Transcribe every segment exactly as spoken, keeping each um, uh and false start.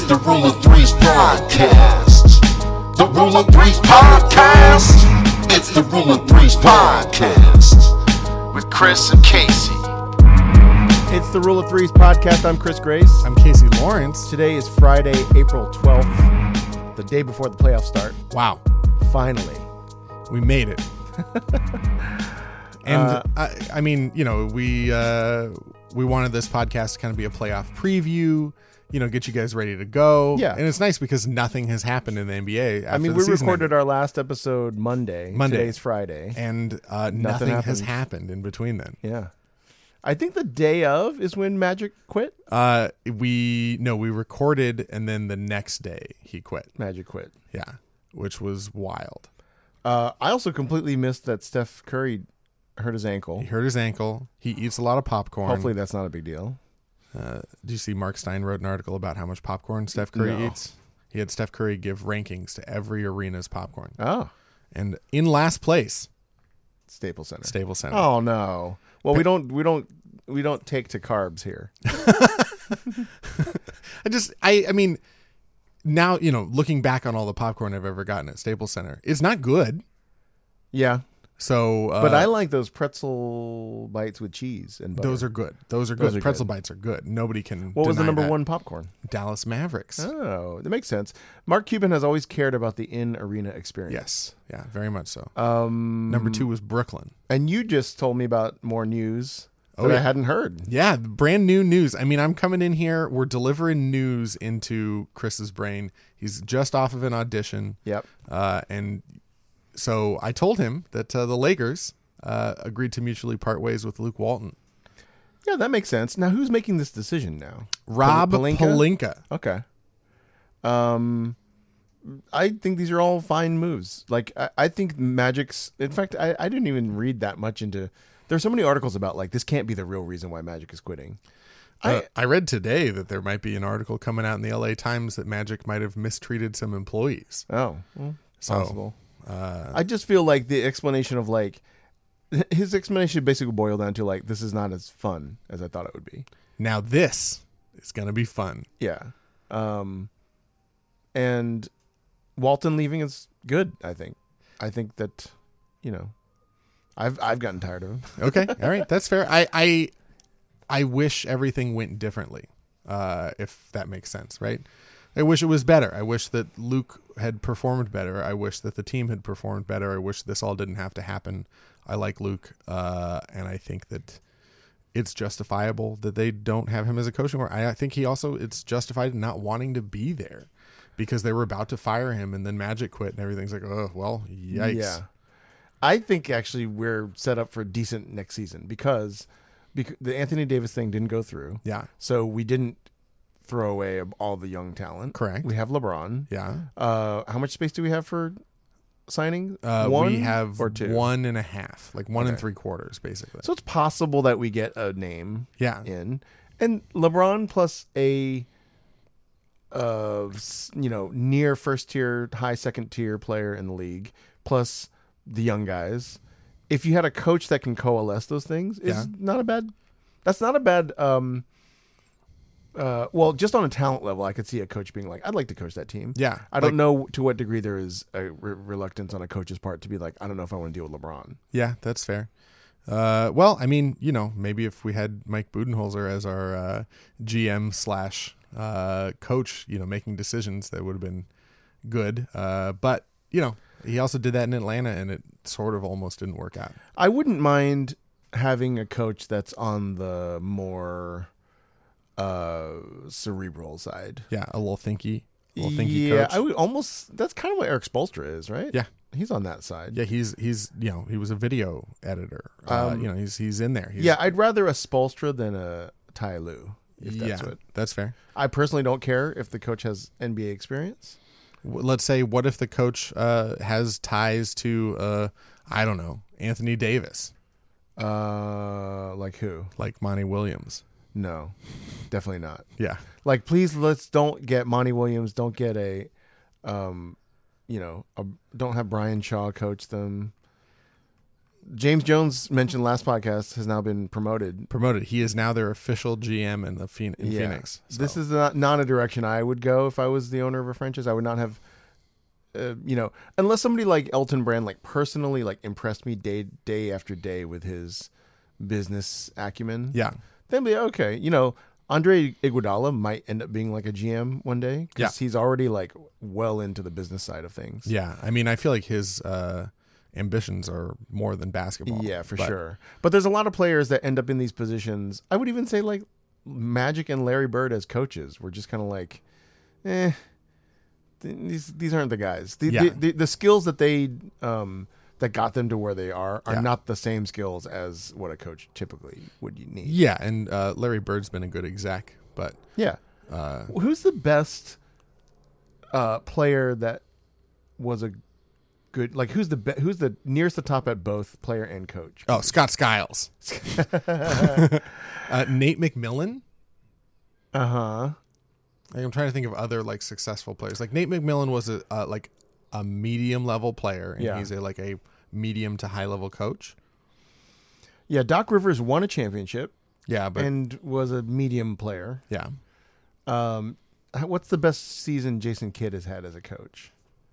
the Rule of Threes podcast. The Rule of Threes podcast. It's the Rule of Threes podcast with Chris and Casey. It's the Rule of Threes podcast. I'm Chris Grace. I'm Casey Lawrence. Today is Friday, April twelfth, the day before the playoffs start. Wow. Finally. We made it. And Uh, I, I mean, you know, we uh, we wanted this podcast to kind of be a playoff preview, you know, get you guys ready to go. Yeah. And it's nice because nothing has happened in the N B A after I mean, the we season recorded ended. our last episode Monday. Monday. Today's Friday. And uh, Nothing nothing has happened. happened in between then. Yeah. I think the day of is when Magic quit. Uh, we, no, we recorded and then the next day he quit. Magic quit. Yeah. Which was wild. Uh, I also completely missed that Steph Curry hurt his ankle. He hurt his ankle. He eats a lot of popcorn. Hopefully that's not a big deal. Uh, do you see Mark Stein wrote an article about how much popcorn Steph Curry No. eats? He had Steph Curry give rankings to every arena's popcorn. Oh. And in last place, Staples Center. Staples Center. Oh no. Well, we don't we don't we don't take to carbs here. I just, I, I mean, now, you know, looking back on all the popcorn I've ever gotten at Staples Center, it's not good. Yeah. So, uh, But I like those pretzel bites with cheese and butter. those are good. Those are good. Those are Pretzel good. bites are good. Nobody can. What was the deny number that. one popcorn? Dallas Mavericks. Oh, that makes sense. Mark Cuban has always cared about the in-arena experience. Yes. Yeah, very much so. Um, Number two was Brooklyn. And you just told me about more news Oh, that I yeah. hadn't heard. Yeah, brand new news. I mean, I'm coming in here. We're delivering news into Chris's brain. He's just off of an audition. Yep. Uh, and so I told him that uh, the Lakers uh, agreed to mutually part ways with Luke Walton. Yeah, that makes sense. Now, who's making this decision now? Rob Pal- Pelinka? Pelinka. Okay. Um, I think these are all fine moves. Like, I, I think Magic's... In fact, I, I didn't even read that much into... There's so many articles about, like, this can't be the real reason why Magic is quitting. Uh, I read today that there might be an article coming out in the L A Times that Magic might have mistreated some employees. Oh, well, So, possible. Uh, I just feel like the explanation of, like... His explanation basically boiled down to, like, this is not as fun as I thought it would be. now this is going to be fun. Yeah. Um, and Walton leaving is good, I think. I think that, you know, I've I've gotten tired of him. Okay. All right. That's fair. I, I, I wish everything went differently, uh, if that makes sense, right? I wish it was better. I wish that Luke had performed better. I wish that the team had performed better. I wish this all didn't have to happen. I like Luke, uh, and I think that it's justifiable that they don't have him as a coach anymore. I, I think he also, it's justified in not wanting to be there because they were about to fire him and then Magic quit and everything's like, oh, well, yikes. Yeah. I think actually we're set up for a decent next season because, because the Anthony Davis thing didn't go through. Yeah. So we didn't throw away all the young talent. Correct. We have LeBron. Yeah. Uh, how much space do we have for signing? Uh, one we have or two? one and a half, like one and Okay. three quarters, basically. So it's possible that we get a name yeah. in. And LeBron plus a, uh, s- you know, near first tier, high second tier player in the league, plus the young guys. If you had a coach that can coalesce those things, is Yeah. not a bad. That's not a bad. Um, uh, well, just on a talent level, I could see a coach being like, "I'd like to coach that team." Yeah. I don't like- know to what degree there is a re- reluctance on a coach's part to be like, "I don't know if I want to deal with LeBron." Yeah, that's fair. Uh, well, I mean, you know, maybe if we had Mike Budenholzer as our uh, G M slash uh, coach, you know, making decisions, that would have been good. Uh, but, you know, he also did that in Atlanta, and it sort of almost didn't work out. I wouldn't mind having a coach that's on the more uh, cerebral side. Yeah, a little thinky, a little thinky yeah, coach. I would almost. That's kind of what Eric Spoelstra is, right? Yeah. he's on that side. Yeah, he's he's you know he was a video editor. Uh, Um, you know he's he's in there. He's, yeah, I'd rather a Spoelstra than a Ty Lue. If that's yeah, what. that's fair. I personally don't care if the coach has N B A experience. W- Let's say, what if the coach uh, has ties to uh, I don't know, Anthony Davis, Uh, like who? like Monty Williams. No, definitely not. Yeah, Like, please, let's don't get Monty Williams. Don't get a, um, you know, a, don't have Brian Shaw coach them. James Jones mentioned last podcast has now been promoted. Promoted. He is now their official G M in the Phoen- in Yeah. Phoenix. So. This is not, not a direction I would go if I was the owner of a franchise. I would not have, uh, you know, unless somebody like Elton Brand, like personally, like impressed me day day after day with his business acumen. yeah. Then be okay. You know, Andre Iguodala might end up being like a G M one day because Yeah. he's already like well into the business side of things. Yeah. I mean, I feel like his uh, ambitions are more than basketball. Yeah, for but- sure. But there's a lot of players that end up in these positions. I would even say like Magic and Larry Bird as coaches were just kind of like, eh, th- these these aren't the guys. The, Yeah. the, the the skills that they um that got them to where they are are Yeah. not the same skills as what a coach typically would need. Yeah. And uh, Larry Bird's been a good exec, but Yeah. uh, Who's the best uh, player that was a good like? Who's the be- who's the nearest the top at both player and coach? oh, Scott Skiles. uh, Nate McMillan. Uh huh. Like, I'm trying to think of other like successful players. Like Nate McMillan was a uh, like a medium level player, and Yeah. he's a like a medium to high level coach. Yeah, Doc Rivers won a championship Yeah, but and was a medium player. yeah, Um, h- what's the best season Jason Kidd has had as a coach?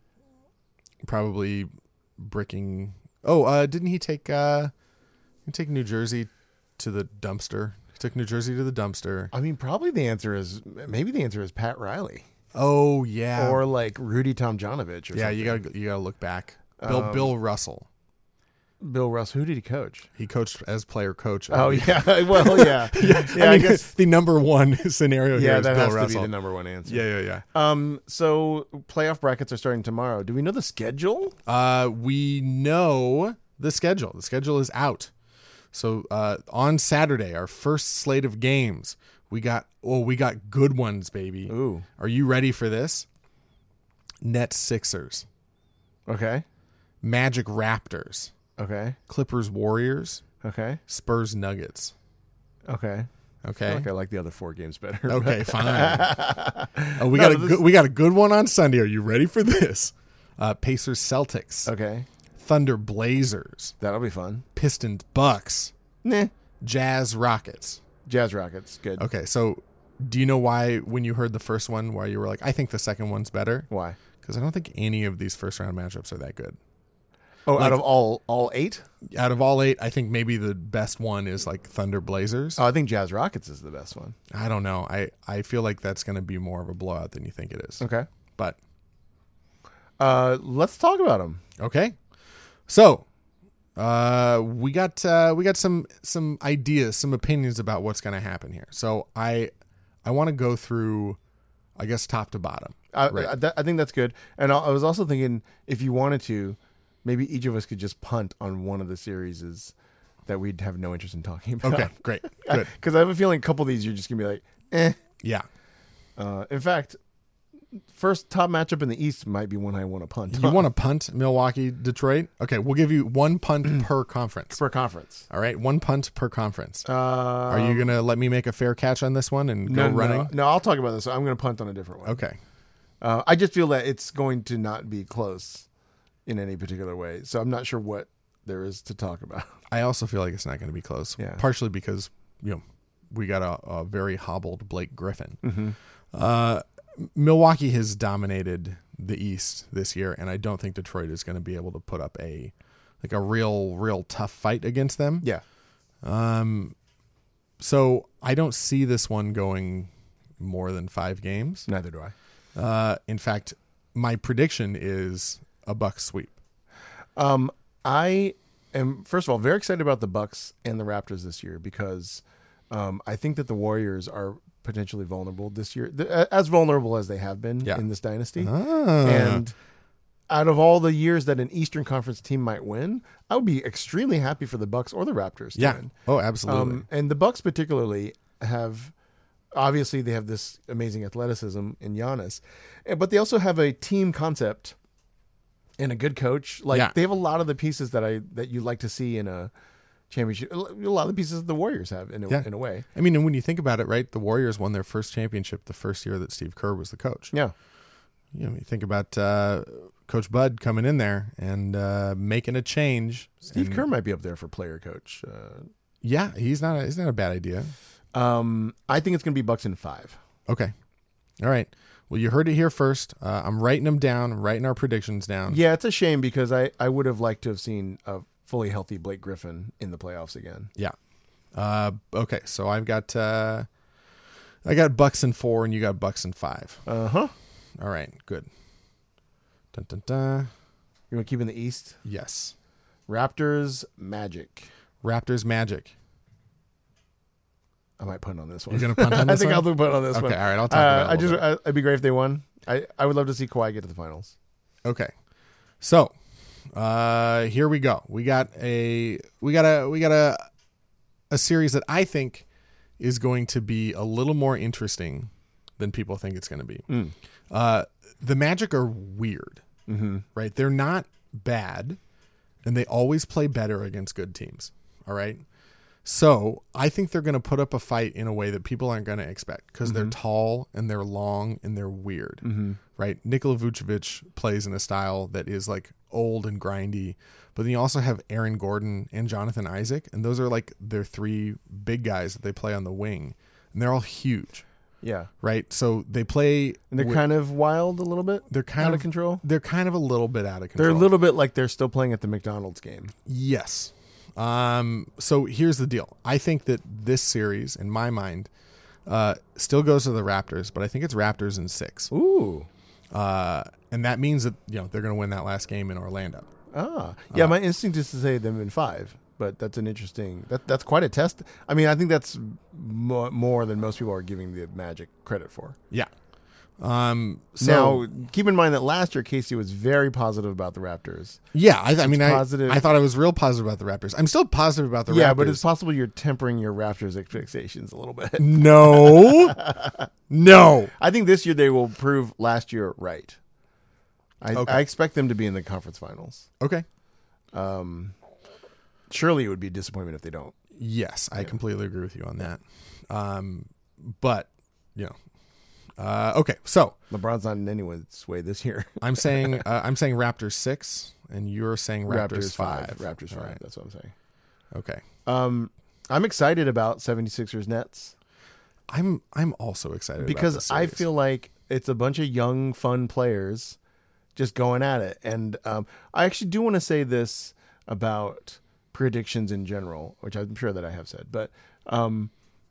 probably bricking. Oh, uh, didn't he take uh, he take New Jersey to the dumpster? He took New Jersey to the dumpster. I mean, probably the answer is maybe the answer is Pat Riley Oh yeah, or like Rudy Tomjanovich. Or yeah. something. You gotta you gotta look back. Bill Um, Bill Russell. Bill Russ. Who did he coach? He coached as player coach. Oh yeah, well yeah, yeah. I, I, mean, guess the number one scenario here yeah, is that Bill has Russell. to be the number one answer. yeah, yeah, yeah. Um. So playoff brackets are starting tomorrow. Do we know the schedule? Uh, we know the schedule. The schedule is out. So uh, on Saturday, our first slate of games, we got oh, we got good ones, baby. Ooh. Are you ready for this? Nets Sixers, Okay. Magic Raptors, Okay. Clippers Warriors, Okay. Spurs Nuggets. Okay. I Okay. feel like I like the other four games better. Okay, fine. Oh, we No, got a this- good, we got a good one on Sunday. Are you ready for this? Uh, Pacers Celtics, Okay. Thunder Blazers, That'll be fun. Pistons Bucks, Nah. Jazz Rockets. Jazz Rockets. Good. Okay, so do you know why when you heard the first one, why you were like, I think the second one's better? Why? Because I don't think any of these first round matchups are that good. Oh, Like- out of all all eight? Out of all eight, I think maybe the best one is like Thunder Blazers. Oh, I think Jazz Rockets is the best one. I don't know. I, I feel like that's going to be more of a blowout than you think it is. Okay. But Uh, let's talk about them. okay, so uh, we got uh, we got some some ideas, some opinions about what's going to happen here. So I I want to go through, I guess, top to bottom. I, Right. I, that- I think that's good. And I, I was also thinking if you wanted to, maybe each of us could just punt on one of the series that we'd have no interest in talking about. Okay, great, good, Because I have a feeling a couple of these you're just going to be like, eh. yeah. Uh, in fact, first top matchup in the East might be one I want to punt You on want to punt Milwaukee, Detroit? Okay, we'll give you one punt per conference. for a conference. All right, one punt per conference. Uh, Are you gonna let me make a fair catch on this one and no, go running? No, no, I'll talk about this. I'm going to punt on a different one. Okay. Uh, I just feel that it's going to not be close in any particular way. So I'm not sure what there is to talk about. I also feel like it's not going to be close. Yeah. Partially because you know we got a, a very hobbled Blake Griffin. Mm-hmm. Uh, Milwaukee has dominated the East this year, and I don't think Detroit is going to be able to put up a like a real, real tough fight against them. Yeah. Um. So I don't see this one going more than five games. Neither do I. Uh, in fact, my prediction is a Bucks sweep. Um, I am first of all very excited about the Bucks and the Raptors this year because um, I think that the Warriors are potentially vulnerable this year, th- as vulnerable as they have been Yeah. in this dynasty. Ah. And out of all the years that an Eastern Conference team might win, I would be extremely happy for the Bucks or the Raptors to yeah. win. Oh, absolutely. Um, and the Bucks particularly have, obviously, they have this amazing athleticism in Giannis, eh, but they also have a team concept and a good coach. Like Yeah. they have a lot of the pieces that I that you like to see in a championship. A lot of the pieces the Warriors have in a, Yeah. in a way. I mean, and when you think about it, right, the Warriors won their first championship the first year that Steve Kerr was the coach. Yeah, you know, you think about uh, Coach Bud coming in there and uh, making a change. Steve and, Kerr might be up there for player coach. Uh, Yeah, he's not. A, he's not a bad idea. um, I think it's going to be Bucks in five. Okay. All right. Well, you heard it here first. Uh, I'm writing them down, writing our predictions down. Yeah, it's a shame because I, I would have liked to have seen a fully healthy Blake Griffin in the playoffs again. Yeah. Uh, okay. So I've got uh, I got Bucks in four, and you got Bucks in five. Uh huh. All right. Good. Dun dun dun. You want to keep in the East? Yes. Raptors, Magic. Raptors, Magic. I might punt on this one. You're gonna punt on I this think one? I'll do punt on this Okay. one. All right. I'll talk Uh, about it. a I just, little bit. I, it'd be great if they won. I, I would love to see Kawhi get to the finals. Okay. So, uh, here we go. We got a we got a we got a a series that I think is going to be a little more interesting than people think it's going to be. Mm. Uh, the Magic are weird, Mm-hmm. right? They're not bad, and they always play better against good teams. All right. So I think they're going to put up a fight in a way that people aren't going to expect because they're tall and they're long and they're weird, Mm-hmm. right? Nikola Vucevic plays in a style that is like old and grindy, but then you also have Aaron Gordon and Jonathan Isaac, and those are like their three big guys that they play on the wing, and they're all huge, Yeah. right? So they play, And they're with- kind of wild a little bit? they're kind out of of control? They're kind of a little bit out of control. They're a little bit like they're still playing at the McDonald's game. Yes. Um, so here's the deal. I think that this series, in my mind, uh, still goes to the Raptors, but I think it's Raptors in six. Ooh. Uh, and that means that, you know, they're going to win that last game in Orlando. Ah. Yeah, Uh, my instinct is to say them in five, but that's an interesting, that that's quite a test. I mean, I think that's mo- more than most people are giving the Magic credit for. Yeah. Um, so, now, keep in mind that last year Casey was very positive about the Raptors. yeah, I, I mean, I, positive. I thought I was real positive about the Raptors. I'm still positive about the yeah, Raptors. but it's possible you're tempering your Raptors expectations a little bit. no, no. I think this year they will prove last year right. I, Okay. I expect them to be in the conference finals. Okay. Um, surely it would be a disappointment if they don't. Yes, I completely agree with you on that. Um, but, you know, uh, okay, so LeBron's not in anyone's way this year. I'm saying uh, I'm saying Raptors six, and you're saying Raptors, Raptors five. five. Raptors All five. right. That's what I'm saying. Okay, Um, I'm excited about 76ers Nets I'm I'm also excited about because this I series. feel like it's a bunch of young, fun players just going at it. And um, I actually do want to say this about predictions in general, which I'm sure that I have said, but um,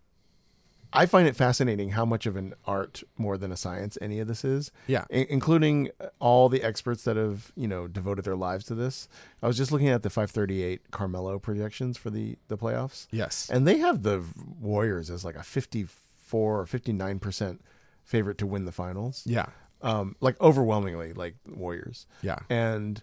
I find it fascinating how much of an art more than a science any of this is. Yeah. I- including all the experts that have, you know, devoted their lives to this. I was just looking at the five thirty-eight Carmelo projections for the, the playoffs. yes, And they have the Warriors as like a fifty-four or fifty-nine percent favorite to win the finals. yeah, Um, like overwhelmingly like Warriors. yeah, And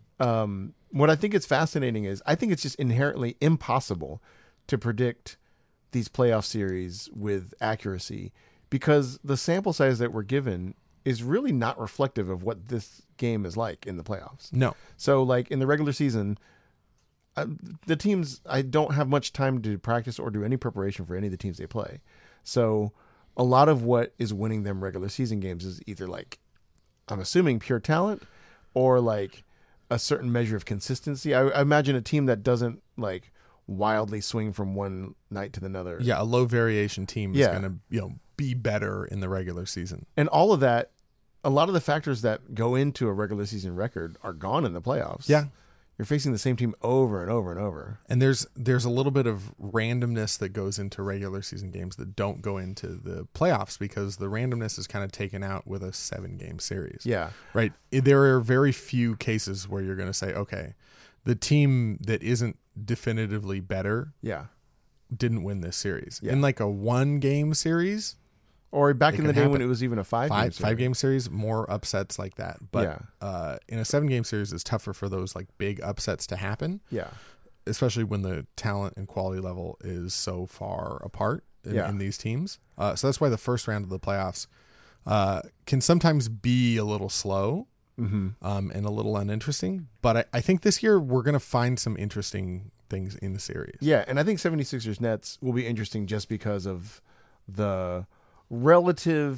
um, what I think is fascinating is I think it's just inherently impossible to predict these playoff series with accuracy because the sample size that we're given is really not reflective of what this game is like in the playoffs. no, So like in the regular season, uh, the teams, I don't have much time to practice or do any preparation for any of the teams they play. So a lot of what is winning them regular season games is either like, I'm assuming pure talent or like a certain measure of consistency. I, I imagine a team that doesn't like wildly swing from one night to another. yeah. A low variation team is Yeah. going to you know be better in the regular season. And all of that, a lot of the factors that go into a regular season record are gone in the playoffs. Yeah. You're facing the same team over and over and over. And there's there's a little bit of randomness that goes into regular season games that don't go into the playoffs because the randomness is kind of taken out with a seven game series. Yeah. Right. There are very few cases where you're going to say, okay, the team that isn't definitively better Yeah. didn't win this series. Yeah. In like a one game series, Or back It in the can day when happen. it was even a five five game five game series, more upsets like that. But Yeah. uh, in a seven game series, it's tougher for those like big upsets to happen, Yeah. especially when the talent and quality level is so far apart in, Yeah. in these teams. Uh, so that's why the first round of the playoffs uh, can sometimes be a little slow Mm-hmm. um, and a little uninteresting. But I, I think this year we're going to find some interesting things in the series. Yeah. And I think 76ers Nets will be interesting just because of the relative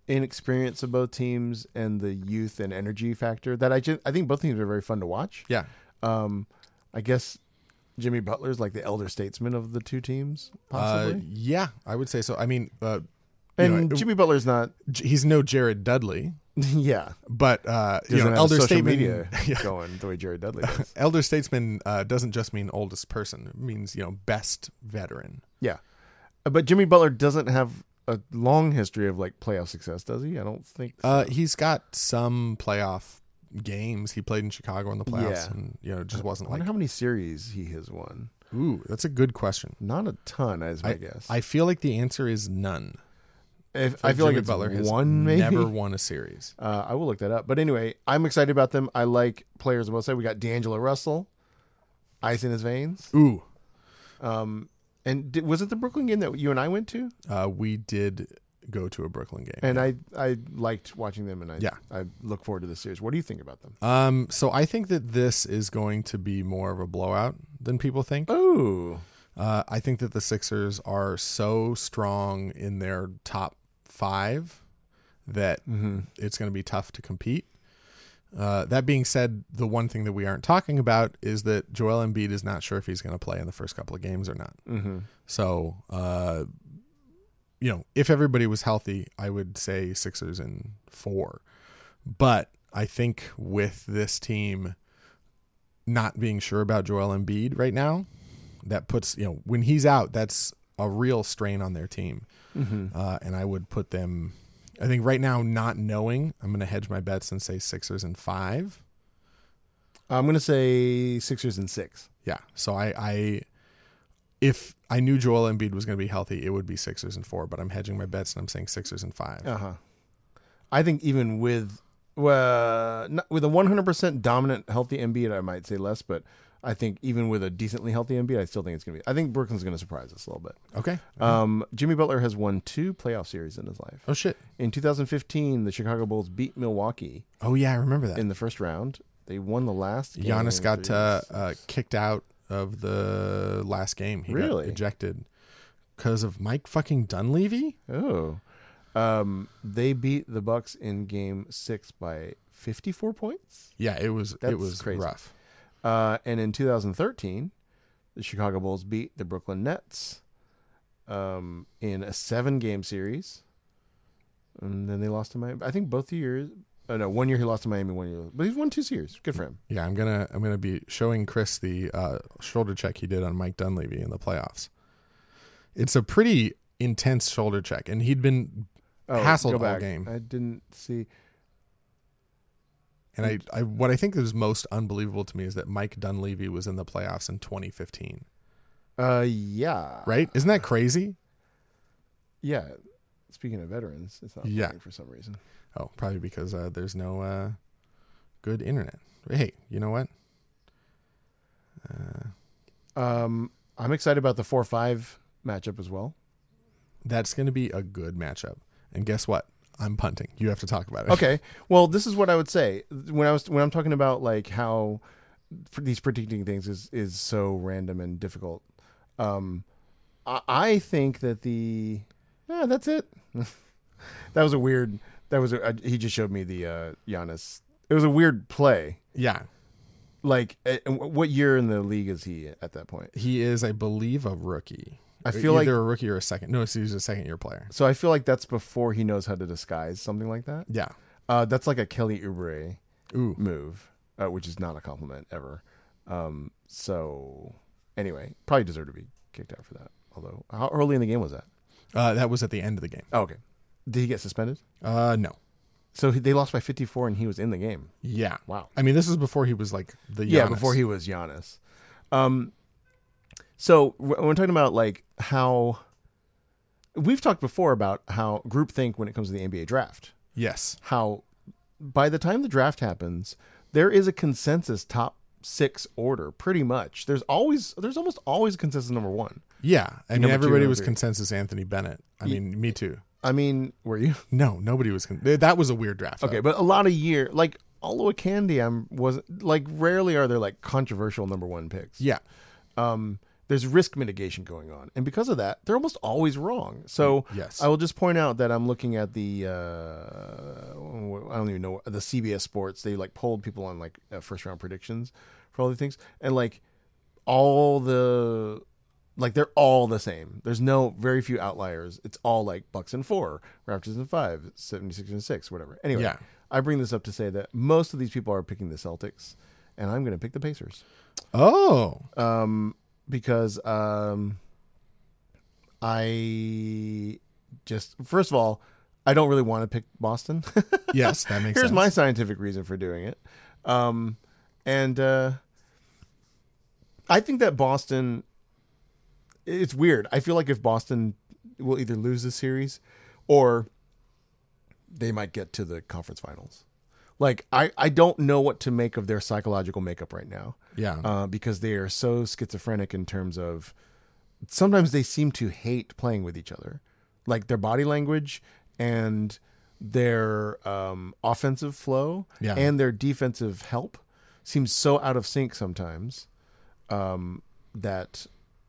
inexperience of both teams and the youth and energy factor that I just, I think both teams are very fun to watch. Yeah. Um, I guess Jimmy Butler's like the elder statesman of the two teams, possibly. Uh, yeah, I would say so. I mean, uh, you and know, Jimmy Butler's not. he's no Jared Dudley, Yeah, but uh, you doesn't know, have elder social statesman. media Yeah. going the way Jared Dudley does. Elder statesman uh, doesn't just mean oldest person. It means, you know, best veteran. Yeah, but Jimmy Butler doesn't have a long history of like playoff success, does he? I don't think. So. Uh, he's got some playoff games. He played in Chicago in the playoffs, Yeah. and you know, it just wasn't I wonder like. how many series he has won. Ooh, that's a good question. Not a ton, as my I guess. I feel like the answer is none. If, So I feel Jimmy like it's Butler has one, maybe. never won a series. Uh, I will look that up. But anyway, I'm excited about them. I like players on both sides. We got D'Angelo Russell, ice in his veins. Ooh, Um, and did, was it the Brooklyn game that you and I went to? uh, we did go to a Brooklyn game. And I, I liked watching them, and I Yeah. I look forward to the series. What do you think about them? Um, so I think that this is going to be more of a blowout than people think. Oh, Uh, I think that the Sixers are so strong in their top five that Mm-hmm. it's going to be tough to compete. Uh, that being said, the one thing that we aren't talking about is that Joel Embiid is not sure if he's going to play in the first couple of games or not. mm-hmm. So, uh, you know, if everybody was healthy, I would say Sixers in four. But I think with this team not being sure about Joel Embiid right now, that puts, you know, when he's out, that's a real strain on their team. Mm-hmm. Uh, and I would put them, I think right now, not knowing, I'm going to hedge my bets and say Sixers in five. I'm gonna say Sixers and six. Yeah. So I, I if I knew Joel Embiid was going to be healthy, it would be Sixers and four, but I'm hedging my bets and I'm saying Sixers and five. Uh huh. I think even with well, not, with a one hundred percent dominant healthy Embiid, I might say less, but I think even with a decently healthy Embiid, I still think it's gonna be. I think Brooklyn's gonna surprise us a little bit. Okay. Um, Jimmy Butler has won two playoff series in his life. Oh, shit. In two thousand fifteen, the Chicago Bulls beat Milwaukee Oh, yeah, I remember that. in the first round. They won the last game. Giannis got three uh, years. uh, kicked out of the last game. He Really? got ejected because of Mike fucking Dunleavy? Oh. Um, they beat the Bucks in game six by fifty-four points. Yeah, it was That's it was crazy. rough. Uh, and in two thousand thirteen, the Chicago Bulls beat the Brooklyn Nets um, in a seven-game series. And then they lost to Miami. I think both years. Oh, no, one year he lost to Miami, one year. But he's won two series. Good for him. Yeah, I'm gonna I'm gonna be showing Chris the uh, shoulder check he did on Mike Dunleavy in the playoffs. It's a pretty intense shoulder check, and he'd been Oh, hassled go all back. game. I didn't see. And I, I what I think is most unbelievable to me is that Mike Dunleavy was in the playoffs in twenty fifteen. Uh, yeah. Right? Isn't that crazy? Yeah. Speaking of veterans, it's not Yeah. playing for some reason. Oh, probably because uh, there's no uh, good internet. Hey, you know what? Uh, Um, I'm excited about the four five matchup as well. that's going to be a good matchup. And guess what? I'm punting. You have to talk about it. Okay. Well, this is what I would say when I was when I'm talking about like how for these predicting things is is so random and difficult. Um, I, I think that the yeah, that's it. That was a weird. That was a, he just showed me the uh, Giannis. It was a weird play. Yeah. Like, uh, what year in the league is he at that point? He is, I believe, a rookie. I feel like either a rookie or a second. No, he's a second year player. so. I feel like that's before he knows how to disguise something like that. Yeah. Uh, that's like a Kelly Oubre Ooh. move, uh, which is not a compliment ever. Um, so anyway, probably deserved to be kicked out for that. Although, how early in the game was that? Uh, that was at the end of the game. Oh, okay. Did he get suspended? Uh, no. So he, they lost by fifty-four, and he was in the game. Yeah. Wow. I mean, this is before he was like the Giannis. Yeah, before he was Giannis. Um, so when we're talking about like how we've talked before about how groupthink when it comes to the N B A draft, Yes. how by the time the draft happens, there is a consensus top six order pretty much. There's always, there's almost always a consensus number one. Yeah. I mean, Number two, everybody number was three. consensus Anthony Bennett. I Ye- mean, me too. I mean, were you? No, nobody was. Con- that was a weird draft. Okay, though. but a lot of year, like Aloha Candy, I'm wasn't like rarely are there like controversial number one picks. Yeah. Um, there's risk mitigation going on, and because of that, they're almost always wrong. So Yes. I will just point out that I'm looking at the uh, I don't even know the C B S Sports. They like polled people on like uh, first round predictions for all these things, and like all the like they're all the same. There's no very few outliers. It's all like Bucks in four, Raptors in five, seventy-six and six, whatever. Anyway, Yeah. I bring this up to say that most of these people are picking the Celtics, and I'm going to pick the Pacers. Oh. Um, because um, I just first of all, I don't really want to pick Boston. Yes, that makes Here's sense. my scientific reason for doing it, um, and uh, I think that Boston. It's weird. I feel like if Boston will either lose the series, or they might get to the conference finals. Like I, I don't know what to make of their psychological makeup right now. Yeah. Uh, because they are so schizophrenic in terms of sometimes they seem to hate playing with each other, like their body language and their um, offensive flow Yeah. and their defensive help seems so out of sync sometimes um, that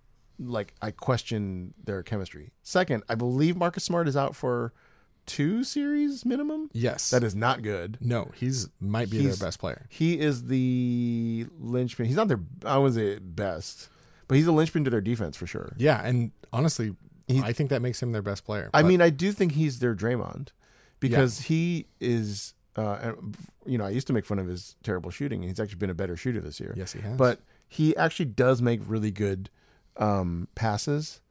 like I question their chemistry. Second, I believe Marcus Smart is out for two series minimum. Yes. That is not good. No, he's might be He's- their best player. He is the linchpin. He's not their, I wouldn't say best, but he's a linchpin to their defense for sure. Yeah, and honestly, He- I think that makes him their best player. I But- mean, I do think he's their Draymond because he is, uh, and, you know, I used to make fun of his terrible shooting, and he's actually been a better shooter this year. yes, he has. But he actually does make really good um, passes.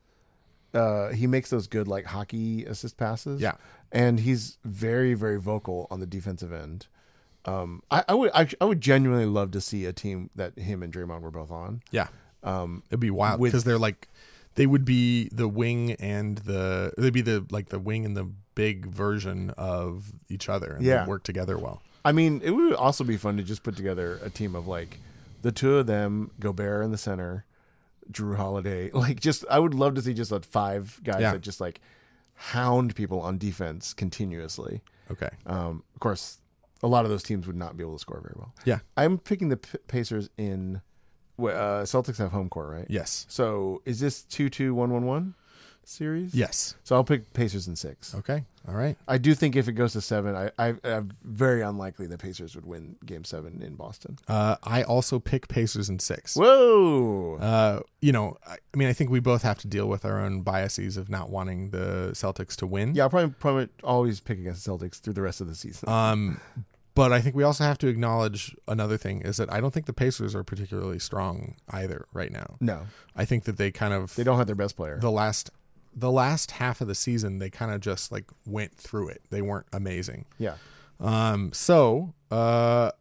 Uh, he makes those good like hockey assist passes. Yeah. And he's very, very vocal on the defensive end. Um, I, I would, I, I would genuinely love to see a team that him and Draymond were both on. yeah, Um, it'd be wild with- because they're like, they would be the wing and the they'd be the like the wing and the big version of each other, and Yeah. they work together well. I mean, it would also be fun to just put together a team of like the two of them, Gobert in the center, Drew Holiday. Like, just I would love to see just like five guys Yeah. that just like hound people on defense continuously. Okay, Um, of course, a lot of those teams would not be able to score very well. yeah, I'm picking the P- Pacers in. Uh, Celtics have home court, right? yes, So is this two two one one one series? yes. So I'll pick Pacers in six. Okay, all right. I do think if it goes to seven, I, I, I'm very unlikely the Pacers would win Game Seven in Boston. Uh, I also pick Pacers in six. Whoa! Uh, you know, I, I mean, I think we both have to deal with our own biases of not wanting the Celtics to win. Yeah, I'll probably, probably always pick against the Celtics through the rest of the season. Um, but I think we also have to acknowledge another thing is that I don't think the Pacers are particularly strong either right now. no, I think that they kind of they don't have their best player. the last the last half of the season they kind of just like went through it. They weren't amazing. Yeah, Um, so uh,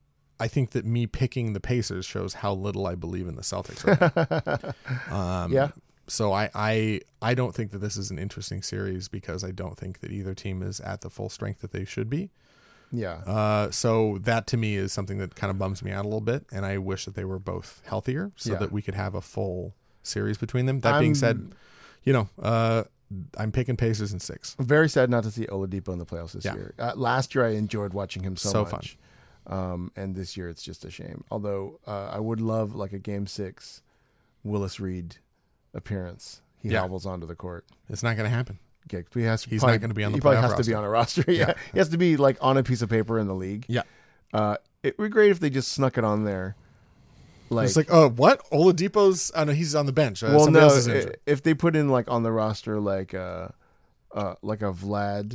I think that me picking the Pacers shows how little I believe in the Celtics right now. Um, Yeah. So I, I I don't think that this is an interesting series because I don't think that either team is at the full strength that they should be. yeah. Uh, so that to me is something that kind of bums me out a little bit, and I wish that they were both healthier so Yeah. that we could have a full series between them. That being I'm- said, you know, uh, I'm picking Pacers in six. I'm very sad not to see Oladipo in the playoffs this Yeah. year. Uh, last year, I enjoyed watching him so, So much. Um, and this year, it's just a shame. Although uh, I would love like a Game Six Willis Reed appearance. He Yeah. hobbles onto the court. It's not going to happen. Okay, he has, He's probably- not gonna be on the He probably playoff has to be roster. on a roster. Yeah, he has to be like on a piece of paper in the league. Yeah. Uh, it would be great if they just snuck it on there. Like, It's like, oh, what? Oladipo's? Oh no, he's on the bench. Uh, well, somebody no, else is i- injured. if they put in like on the roster like uh, uh, like a Vlad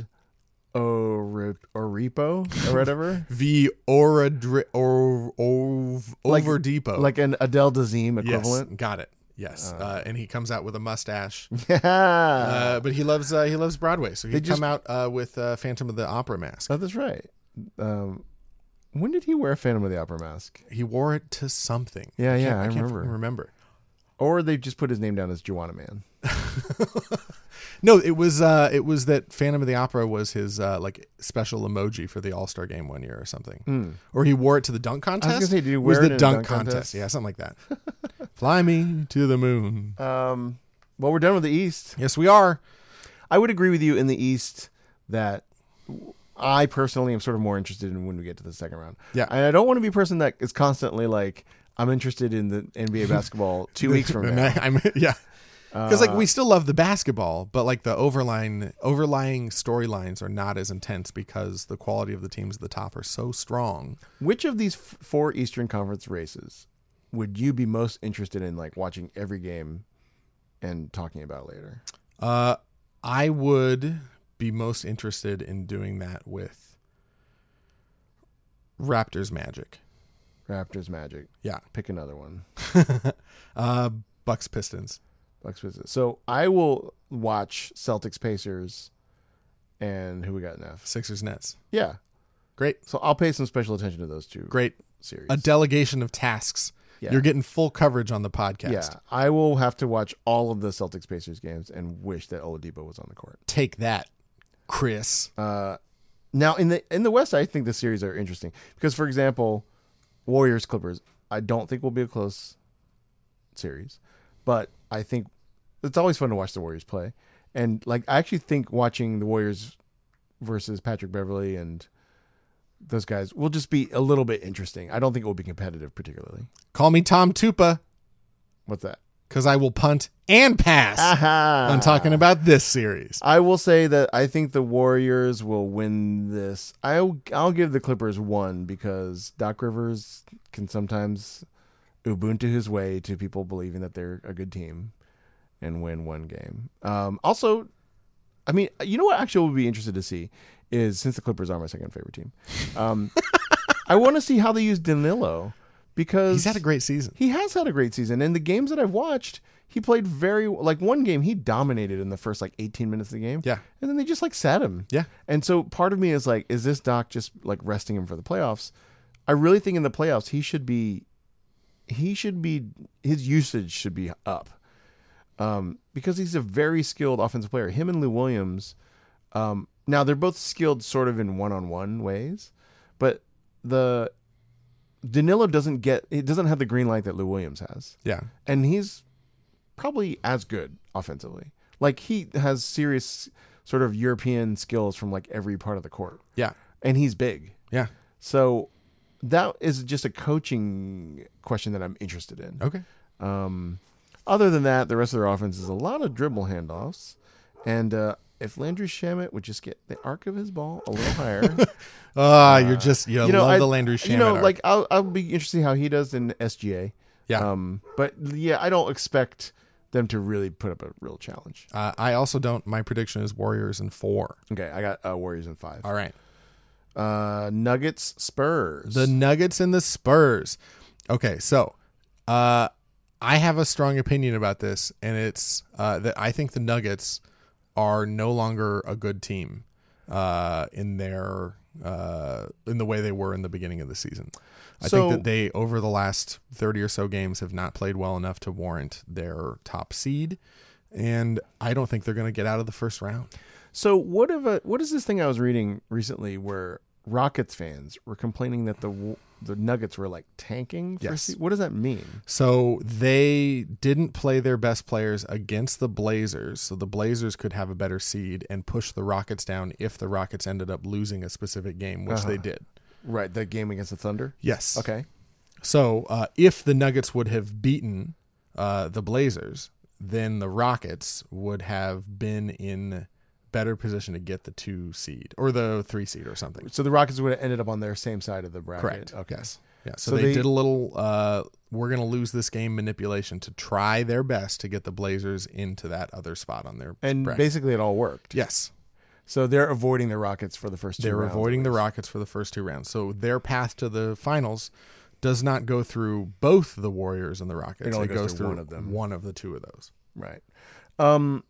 or Oripo or whatever, The Oradri or Ov Like- over Depot. like an Adele Dazeem yes, equivalent. got it. Yes, uh, and he comes out with a mustache. Yeah, Uh, but he loves uh, he loves Broadway, so he They come just- out uh, with uh, Phantom of the Opera mask. oh, that's right. Um, when did he wear Phantom of the Opera mask? He wore it to something. Yeah, can't- yeah, I can't remember. fucking remember. Or they just put his name down as Joanna Man. No, it was uh, it was that Phantom of the Opera was his uh, like special emoji for the All Star game one year or something, or he wore it to the dunk contest. gonna say, did he It was wear the it in a dunk, dunk contest? contest? Yeah, something like that. Fly me to the moon. Um, well, we're done with the East. Yes, we are. I would agree with you in the East that I personally am sort of more interested in when we get to the second round. Yeah. And I don't want to be a person that is constantly like, I'm interested in the N B A basketball two weeks from now. I'm, yeah. Because like we still love the basketball, but like the overlying overlying storylines are not as intense because the quality of the teams at the top are so strong. Which of these f- four Eastern Conference races would you be most interested in, like watching every game and talking about later? Uh, I would be most interested in doing that with Raptors Magic. Raptors Magic. Yeah. Pick another one. uh, Bucks Pistons. Bucks Pistons. So I will watch Celtics Pacers and who we got next? Sixers Nets. Yeah. Great. So I'll pay some special attention to those two. Great. Series. A delegation of tasks. Yeah. You're getting full coverage on the podcast. Yeah. I will have to watch all of the Celtics Pacers games and wish that Oladipo was on the court. Take that, Chris. Uh, now in the in the West, I think the series are interesting because, for example, Warriors Clippers, I don't think will be a close series, but I think it's always fun to watch the Warriors play. And like, I actually think watching the Warriors versus Patrick Beverley and those guys will just be a little bit interesting. I don't think it will be competitive particularly. Call me Tom Tupa What's that? because I will punt and pass. Aha! I'm talking about this series. I will say that I think the Warriors will win this. I'll, I'll give the Clippers one because Doc Rivers can sometimes Ubuntu his way to people believing that they're a good team and win one game. Um, also, I mean, you know what actually would be interested to see is, since the Clippers are my second favorite team, um, I want to see how they use Danilo because He's had a great season. He has had a great season. And the games that I've watched, he played very, like one game, he dominated in the first like eighteen minutes of the game. Yeah. And then they just like sat him. Yeah. And so part of me is like, is this Doc just like resting him for the playoffs? I really think in the playoffs, he should be, he should be, his usage should be up. Um, because he's a very skilled offensive player. Him and Lou Williams, um, now they're both skilled sort of in one-on-one ways, but the Danilo doesn't get, it doesn't have the green light that Lou Williams has. Yeah. And he's probably as good offensively. Like he has serious sort of European skills from like every part of the court. Yeah. And he's big. Yeah. So that is just a coaching question that I'm interested in. Okay. Um, other than that, the rest of their offense is a lot of dribble handoffs. And uh, if Landry Shamet would just get the arc of his ball a little higher. Ah, you're just, you, you know, love I, the Landry Shamet You know, arc. like I'll, I'll be interested to see how he does in S G A. Yeah. Um, but yeah, I don't expect them to really put up a real challenge. Uh, I also don't. My prediction is Warriors in four. Okay, I got uh, Warriors in five. All right. Uh, Nuggets, Spurs. The Nuggets and the Spurs. Okay, so uh, I have a strong opinion about this, and it's uh, that I think the Nuggets are no longer a good team uh, in their uh, in the way they were in the beginning of the season. I So- think that they, over the last thirty or so games, have not played well enough to warrant their top seed, and I don't think they're going to get out of the first round. So what if a, what is this thing I was reading recently where Rockets fans were complaining that the the Nuggets were like tanking? For Yes. se- What does that mean? So they didn't play their best players against the Blazers, so the Blazers could have a better seed and push the Rockets down if the Rockets ended up losing a specific game, which Uh-huh. they did. Right, the game against the Thunder. Yes. Okay. So uh, if the Nuggets would have beaten uh, the Blazers, then the Rockets would have been in better position to get the two seed or the three seed or something. So the Rockets would have ended up on their same side of the bracket. Correct. Okay. Yes. Yeah. So, So they, they- did a little. Uh, we're going to lose this game manipulation to try their best to get the Blazers into that other spot on their And bracket. basically it all worked. Yes, So they're avoiding the Rockets for the first two they're rounds, avoiding at the least. Rockets for the first two rounds. So their path to the finals does not go through both the Warriors and the Rockets. It only It goes goes through through one of them. One of the two of those. Right. Um,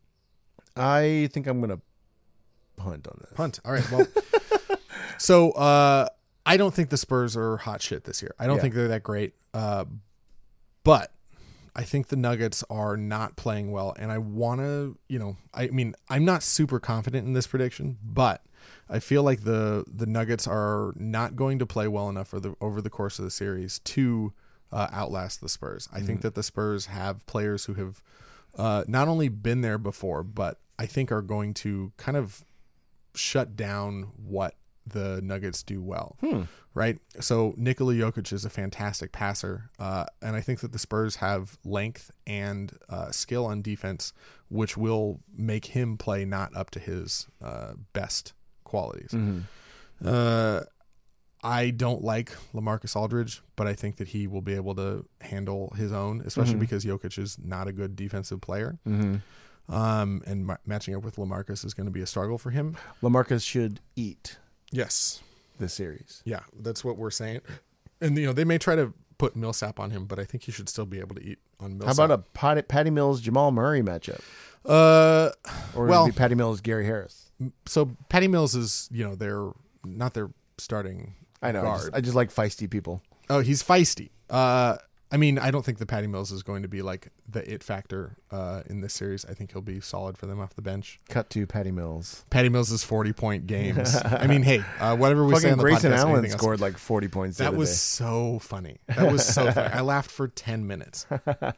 I think I'm going to punt on this. Punt. All right. Well, so uh, I don't think the Spurs are hot shit this year. I don't Yeah. think they're that great. Uh, but I think the Nuggets are not playing well, and I want to, you know, I mean, I'm not super confident in this prediction, but I feel like the the Nuggets are not going to play well enough for the over the course of the series to uh, outlast the Spurs. I think that the Spurs have players who have uh, not only been there before, but I think are going to kind of shut down what the Nuggets do well, Hmm. right? So Nikola Jokic is a fantastic passer, uh, and I think that the Spurs have length and uh, skill on defense, which will make him play not up to his uh, best qualities. Mm-hmm. Uh, I don't like LaMarcus Aldridge, but I think that he will be able to handle his own, especially Mhm. because Jokic is not a good defensive player. Mm-hmm. Um, and ma- matching up with LaMarcus is going to be a struggle for him. LaMarcus should eat Yes. this series. Yeah, that's what we're saying. And, you know, they may try to put Millsap on him, but I think he should still be able to eat on Millsap. How about a Patty, Patty Mills Jamal Murray matchup? Uh, Or well, would it be Patty Mills Gary Harris? so Patty Mills is, you know, their not their starting I know. I guard. just, I just like feisty people. Oh, he's feisty. Uh, I mean, I don't think the Patty Mills is going to be like the it factor uh, in this series. I think he'll be solid for them off the bench. Cut to Patty Mills. Patty Mills is forty point games. I mean, hey, uh, whatever we say Fucking on the Grayson podcast, Allen anything else- scored like forty points. the That other was day. so funny. That was so funny. I laughed for ten minutes.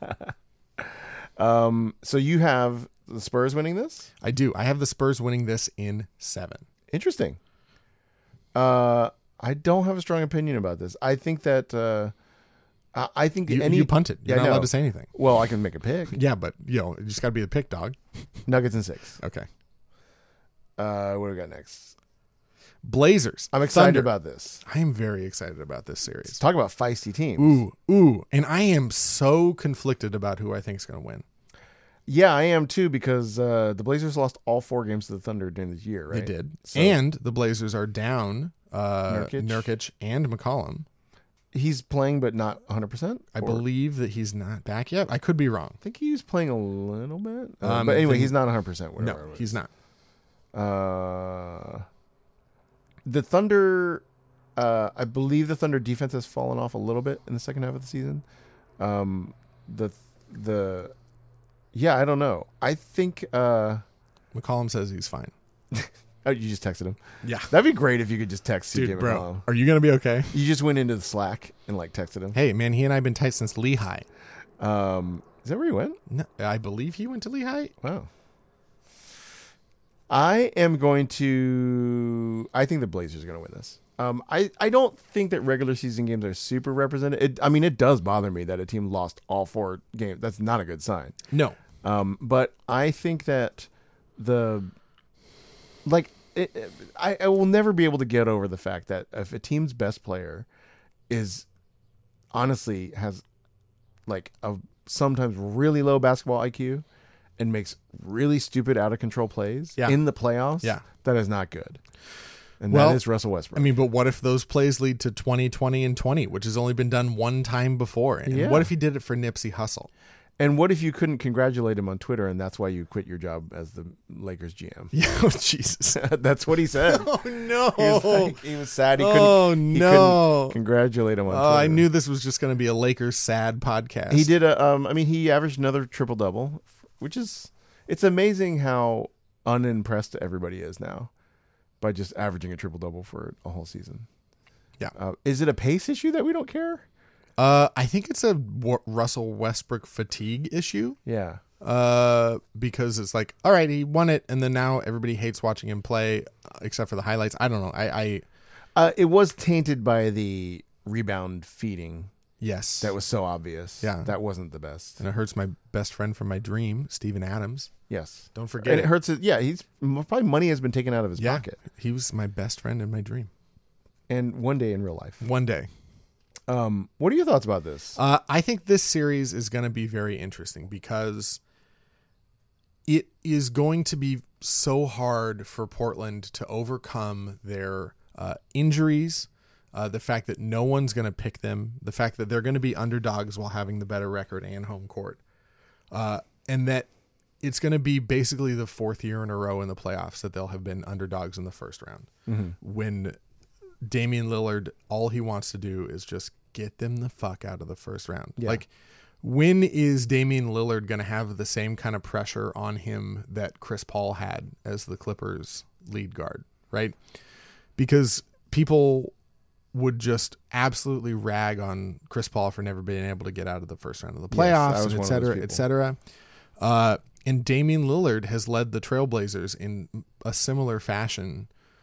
Um, so you have the Spurs winning this? I do. I have the Spurs winning this in seven. Interesting. Uh, I don't have a strong opinion about this. I think that uh, I, I think You, any you punted. You're Yeah, I not allowed know. to say anything. Well, I can make a pick. Yeah, but you know, you just got to be the pick dog. Nuggets in six. Okay. Uh, what do we got next? Blazers. I'm excited Thunder. about this. I am very excited about this series. Talk about feisty teams. Ooh, ooh, and I am so conflicted about who I think is going to win. Yeah, I am too because uh, the Blazers lost all four games to the Thunder during this year, right? They did, So- and the Blazers are down uh, Nurkic? Nurkic and McCollum. He's playing, but not one hundred percent. I believe that he's not back yet. I could be wrong. I think he was playing a little bit. Uh, Um, but anyway, then- he's not one hundred percent. No, he's not. Uh, the Thunder, uh, I believe the Thunder defense has fallen off a little bit in the second half of the season. Um, the the yeah, I don't know. I think uh, McCollum says he's fine. oh, you just texted him. Yeah, That'd be great if you could just text C J dude, bro, McCollum. are you gonna be okay? You just went into the Slack and like texted him. Hey, man, he and I have been tight since Lehigh. Um, is that where you went? No, I believe he went to Lehigh. Wow. I am going to. I think the Blazers are going to win this. Um, I, I don't think that regular season games are super represented. It, I mean, it does bother me that a team lost all four games. That's not a good sign. No, Um, but I think that the like it, it- I, I will never be able to get over the fact that if a team's best player is honestly has like a sometimes really low basketball I Q and makes really stupid out of control plays Yeah. in the playoffs, Yeah. that is not good. And Well, that is Russell Westbrook. I mean, but what if those plays lead to twenty, twenty, and twenty, which has only been done one time before? And Yeah. what if he did it for Nipsey Hussle? and what if you couldn't congratulate him on Twitter and that's why you quit your job as the Lakers G M? Yeah, oh, Jesus. That's what he said. Oh, no. He was, like- he was sad. He couldn't, Oh, he no. couldn't congratulate him on Oh, Twitter. I knew this was just going to be a Lakers sad podcast. He did a. Um, I mean, he averaged another triple double, which is it's amazing how unimpressed everybody is now by just averaging a triple double for a whole season. Yeah. Uh, is it a pace issue that we don't care? Uh, I think it's a w- Russell Westbrook fatigue issue. Yeah. Uh, because it's like, all right, he won it, and then now everybody hates watching him play, uh, except for the highlights. I don't know. I, I Uh, it was tainted by the rebound feeding. yes, That was so obvious. Yeah. That wasn't the best. and it hurts my best friend from my dream, Steven Adams. Yes. Don't forget And it. it hurts. It, yeah. He's probably money has been taken out of his Yeah, pocket. he was my best friend in my dream. And one day in real life. One day. Um, what are your thoughts about this? Uh, I think this series is going to be very interesting because it is going to be so hard for Portland to overcome their uh, injuries, uh, the fact that no one's going to pick them, the fact that they're going to be underdogs while having the better record and home court, uh, and that it's going to be basically the fourth year in a row in the playoffs that they'll have been underdogs in the first round. Mm-hmm. When Damian Lillard, all he wants to do is just get them the fuck out of the first round. Yeah. Like, when is Damian Lillard going to have the same kind of pressure on him that Chris Paul had as the Clippers lead guard, right? Because people would just absolutely rag on Chris Paul for never being able to get out of the first round of the Yes, I playoffs, was and one et of cetera, those et people. cetera. Uh, and Damian Lillard has led the Trailblazers in a similar fashion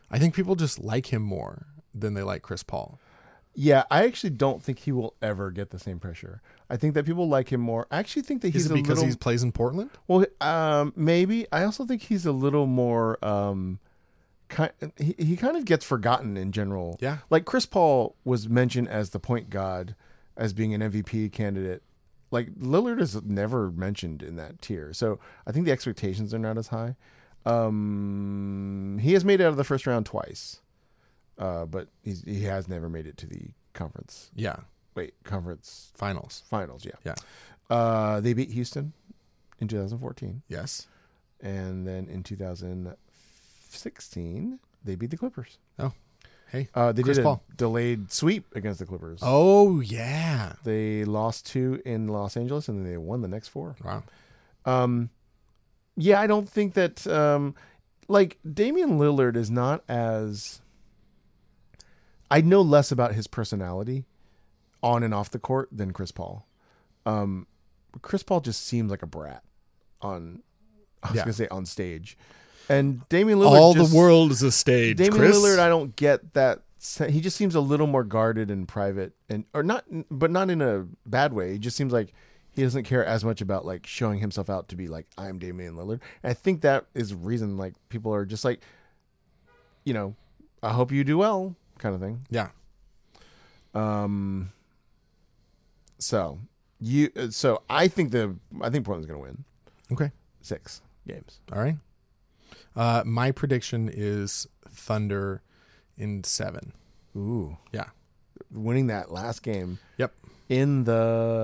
I think people just like him more than they like Chris Paul. Yeah, I actually don't think he will ever get the same pressure. I think that people like him more. I actually think that he's Is it a because little, he plays in Portland? well, um, maybe. I also think he's a little more. Um, kind, he he kind of gets forgotten in general. Yeah. Like Chris Paul was mentioned as the point guard, as being an M V P candidate. Like Lillard is never mentioned in that tier, so I think the expectations are not as high. Um, he has made it out of the first round twice. Uh, but he's, he has never made it to the conference. Yeah. Wait, conference Finals. finals. Yeah. Yeah. Uh, they beat Houston in two thousand fourteen, Yes. and then in two thousand sixteen they beat the Clippers. Oh, hey. Uh, they Chris did a Paul. delayed sweep against the Clippers. Oh, yeah. They lost two in Los Angeles, and then they won the next four. Wow. Um, yeah, I don't think that um, like Damian Lillard is not as. I know less about his personality on and off the court than Chris Paul. Um, Chris Paul just seems like a brat on, I was Yeah. going to say on stage. And Damian Lillard All just, the world is a stage, Damian Chris. Lillard, I don't get that. se- He just seems a little more guarded and private, and or not, but not in a bad way. He just seems like he doesn't care as much about like showing himself out to be like, I'm Damian Lillard. And I think that is the reason like people are just like, you know, I hope you do well, kind of thing. Yeah. Um. So you, so I think the I think Portland's gonna win Okay. six games. All right. Uh, my prediction is Thunder in seven. Ooh, Yeah. winning that last game Yep. in the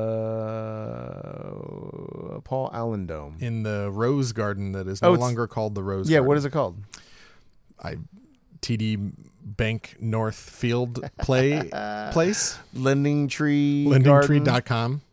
Paul Allen Dome. In the Rose Garden that is no Oh, it's- longer called the Rose Yeah, Garden. what is it called? I T D Bank North Field Play Place. Lending Tree. lending tree Garden? dot com.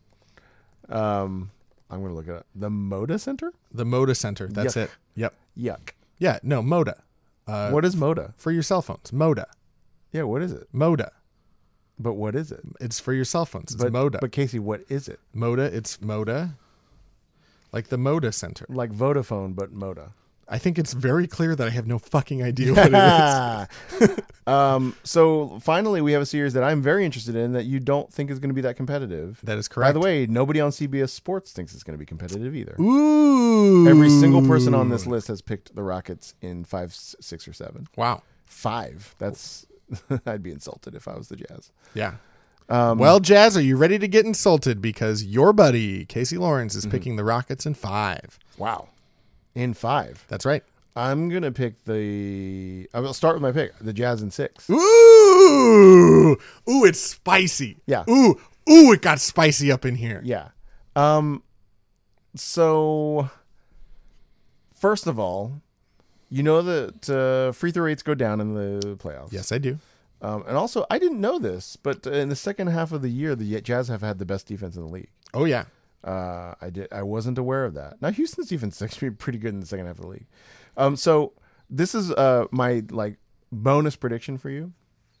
Um, I'm gonna look it up. The Moda Center. The Moda Center. That's Yuck. it. Yep. Yuck. Yeah. No, Moda. Uh, What is Moda? for your cell phones? Moda. Yeah, what is it? Moda. But what is it? It's for your cell phones. It's But Moda. But Casey, what is it? Moda. It's Moda. Like the Moda Center. Like Vodafone, but Moda. I think it's very clear that I have no fucking idea what it is. um, so finally, we have a series that I'm very interested in that you don't think is going to be that competitive. That is correct. By the way, nobody on C B S Sports thinks it's going to be competitive either. Ooh. Every single person on this list has picked the Rockets in five, s- six, or seven. Wow. Five. That's I'd be insulted if I was the Jazz. Yeah. Um, Well, Jazz, are you ready to get insulted? Because your buddy, Casey Lawrence, Mm-hmm. is picking the Rockets in five. wow, in five. That's right. I'm gonna pick the. I will start with my pick. The Jazz in six. Ooh. Ooh, it's spicy. Yeah. Ooh. Ooh, it got spicy up in here. Yeah. Um. So, first of all, you know that uh, free throw rates go down in the playoffs. Yes, I do. Um, and also, I didn't know this, but in the second half of the year, the Jazz have had the best defense in the league. Oh, yeah. Uh, I did. I wasn't aware of that. Now, Houston's defense is actually pretty good in the second half of the league. Um, so this is uh my like bonus prediction for you.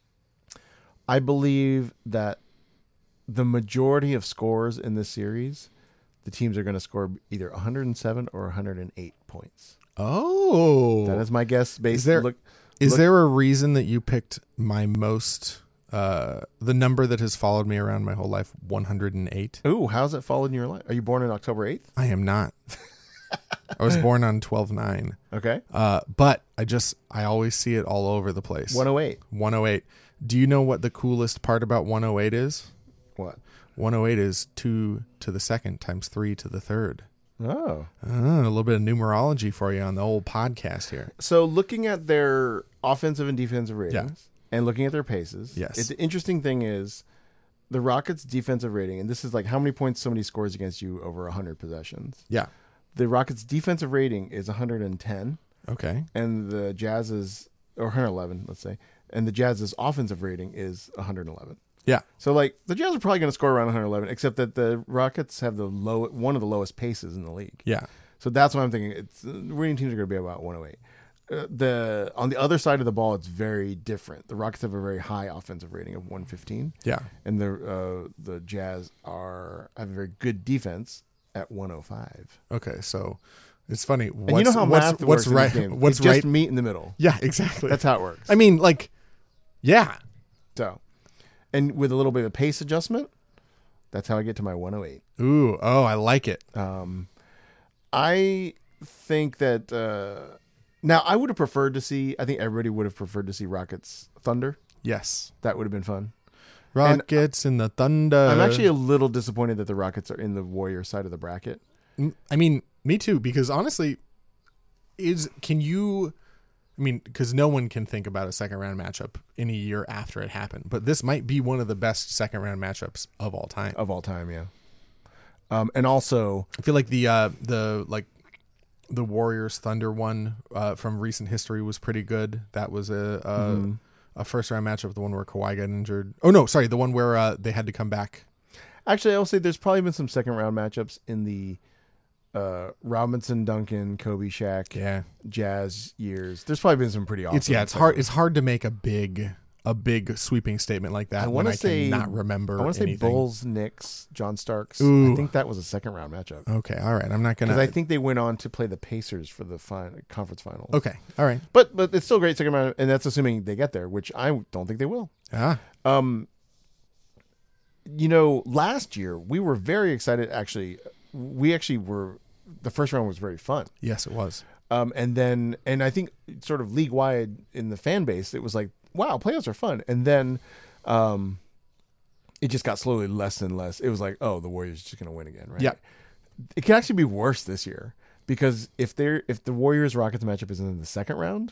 I believe that the majority of scores in this series, the teams are going to score either one hundred seven or one hundred eight points. Oh. That is my guess. Based Is there- look, Is look- there a reason that you picked my most, uh, the number that has followed me around my whole life, one hundred eight? Ooh, how's it followed in your life? Are you born on October eighth? I am not. I was born on twelve nine. Okay, Uh, but I just, I always see it all over the place. one oh eight. one oh eight. Do you know what the coolest part about one oh eight is? What? one oh eight is two to the second times three to the third. Oh. Ah, a little bit of numerology for you on the old podcast here. So looking at their offensive and defensive ratings and looking at their paces, Yes. it, the interesting thing is the Rockets' defensive rating, and this is like how many points somebody scores against you over one hundred possessions. Yeah. The Rockets' defensive rating is one hundred ten, Okay. and the Jazz's, or one hundred eleven, let's say, and the Jazz's offensive rating is one hundred eleven. Yeah. So, like, the Jazz are probably going to score around one hundred eleven, except that the Rockets have the low, one of the lowest paces in the league. Yeah. So that's why I'm thinking it's uh, winning teams are going to be about one oh eight. Uh, the on the other side of the ball, it's very different. The Rockets have a very high offensive rating of one fifteen, Yeah. and the uh, the Jazz are have a very good defense at one oh five. Okay. So It's funny. What's, And you know how what's, math what's works right? in this game. What's it's right? just meet in the middle. Yeah, exactly. That's how it works. I mean, like, yeah. So, and with a little bit of pace adjustment, that's how I get to my one oh eight. Ooh, oh, I like it. Um, I think that uh, now I would have preferred to see. I think everybody would have preferred to see Rockets Thunder. Yes. That would have been fun. Rockets and the Thunder. I'm actually a little disappointed that the Rockets are in the Warrior side of the bracket. I mean, me too, because honestly, is can you I mean, because no one can think about a second round matchup in a year after it happened, but this might be one of the best second round matchups of all time. Of all time, yeah. Um, and also, I feel like the uh, the like the Warriors Thunder one uh, from recent history was pretty good. That was a a, mm-hmm. a first round matchup, the one where Kawhi got injured. Oh no, sorry, the one where uh, they had to come back. Actually, I'll say there's probably been some second round matchups in the uh, Robinson, Duncan, Kobe, Shaq, Yeah, Jazz years. There's probably been some pretty awesome. it's yeah, it's hard. It's hard to make a big a big sweeping statement like that I when wanna I say- cannot remember. I want to say anything. Bulls, Knicks, John Starks. Ooh. I think that was a second round matchup Okay, all right. I'm not gonna. because I think they went on to play the Pacers for the fin- conference finals. Okay, all right. but but it's still great second round, and that's assuming they get there, which I don't think they will. Ah, Um, you know, last year we were very excited. Actually, we actually were. The first round was very fun. yes, it was. Um, and then, and I think sort of league wide in the fan base, it was like, wow, playoffs are fun. And then, um, it just got slowly less and less. It was like, oh, the Warriors are just going to win again, right? Yeah. It can actually be worse this year because if they're if the Warriors Rockets matchup is in the second round,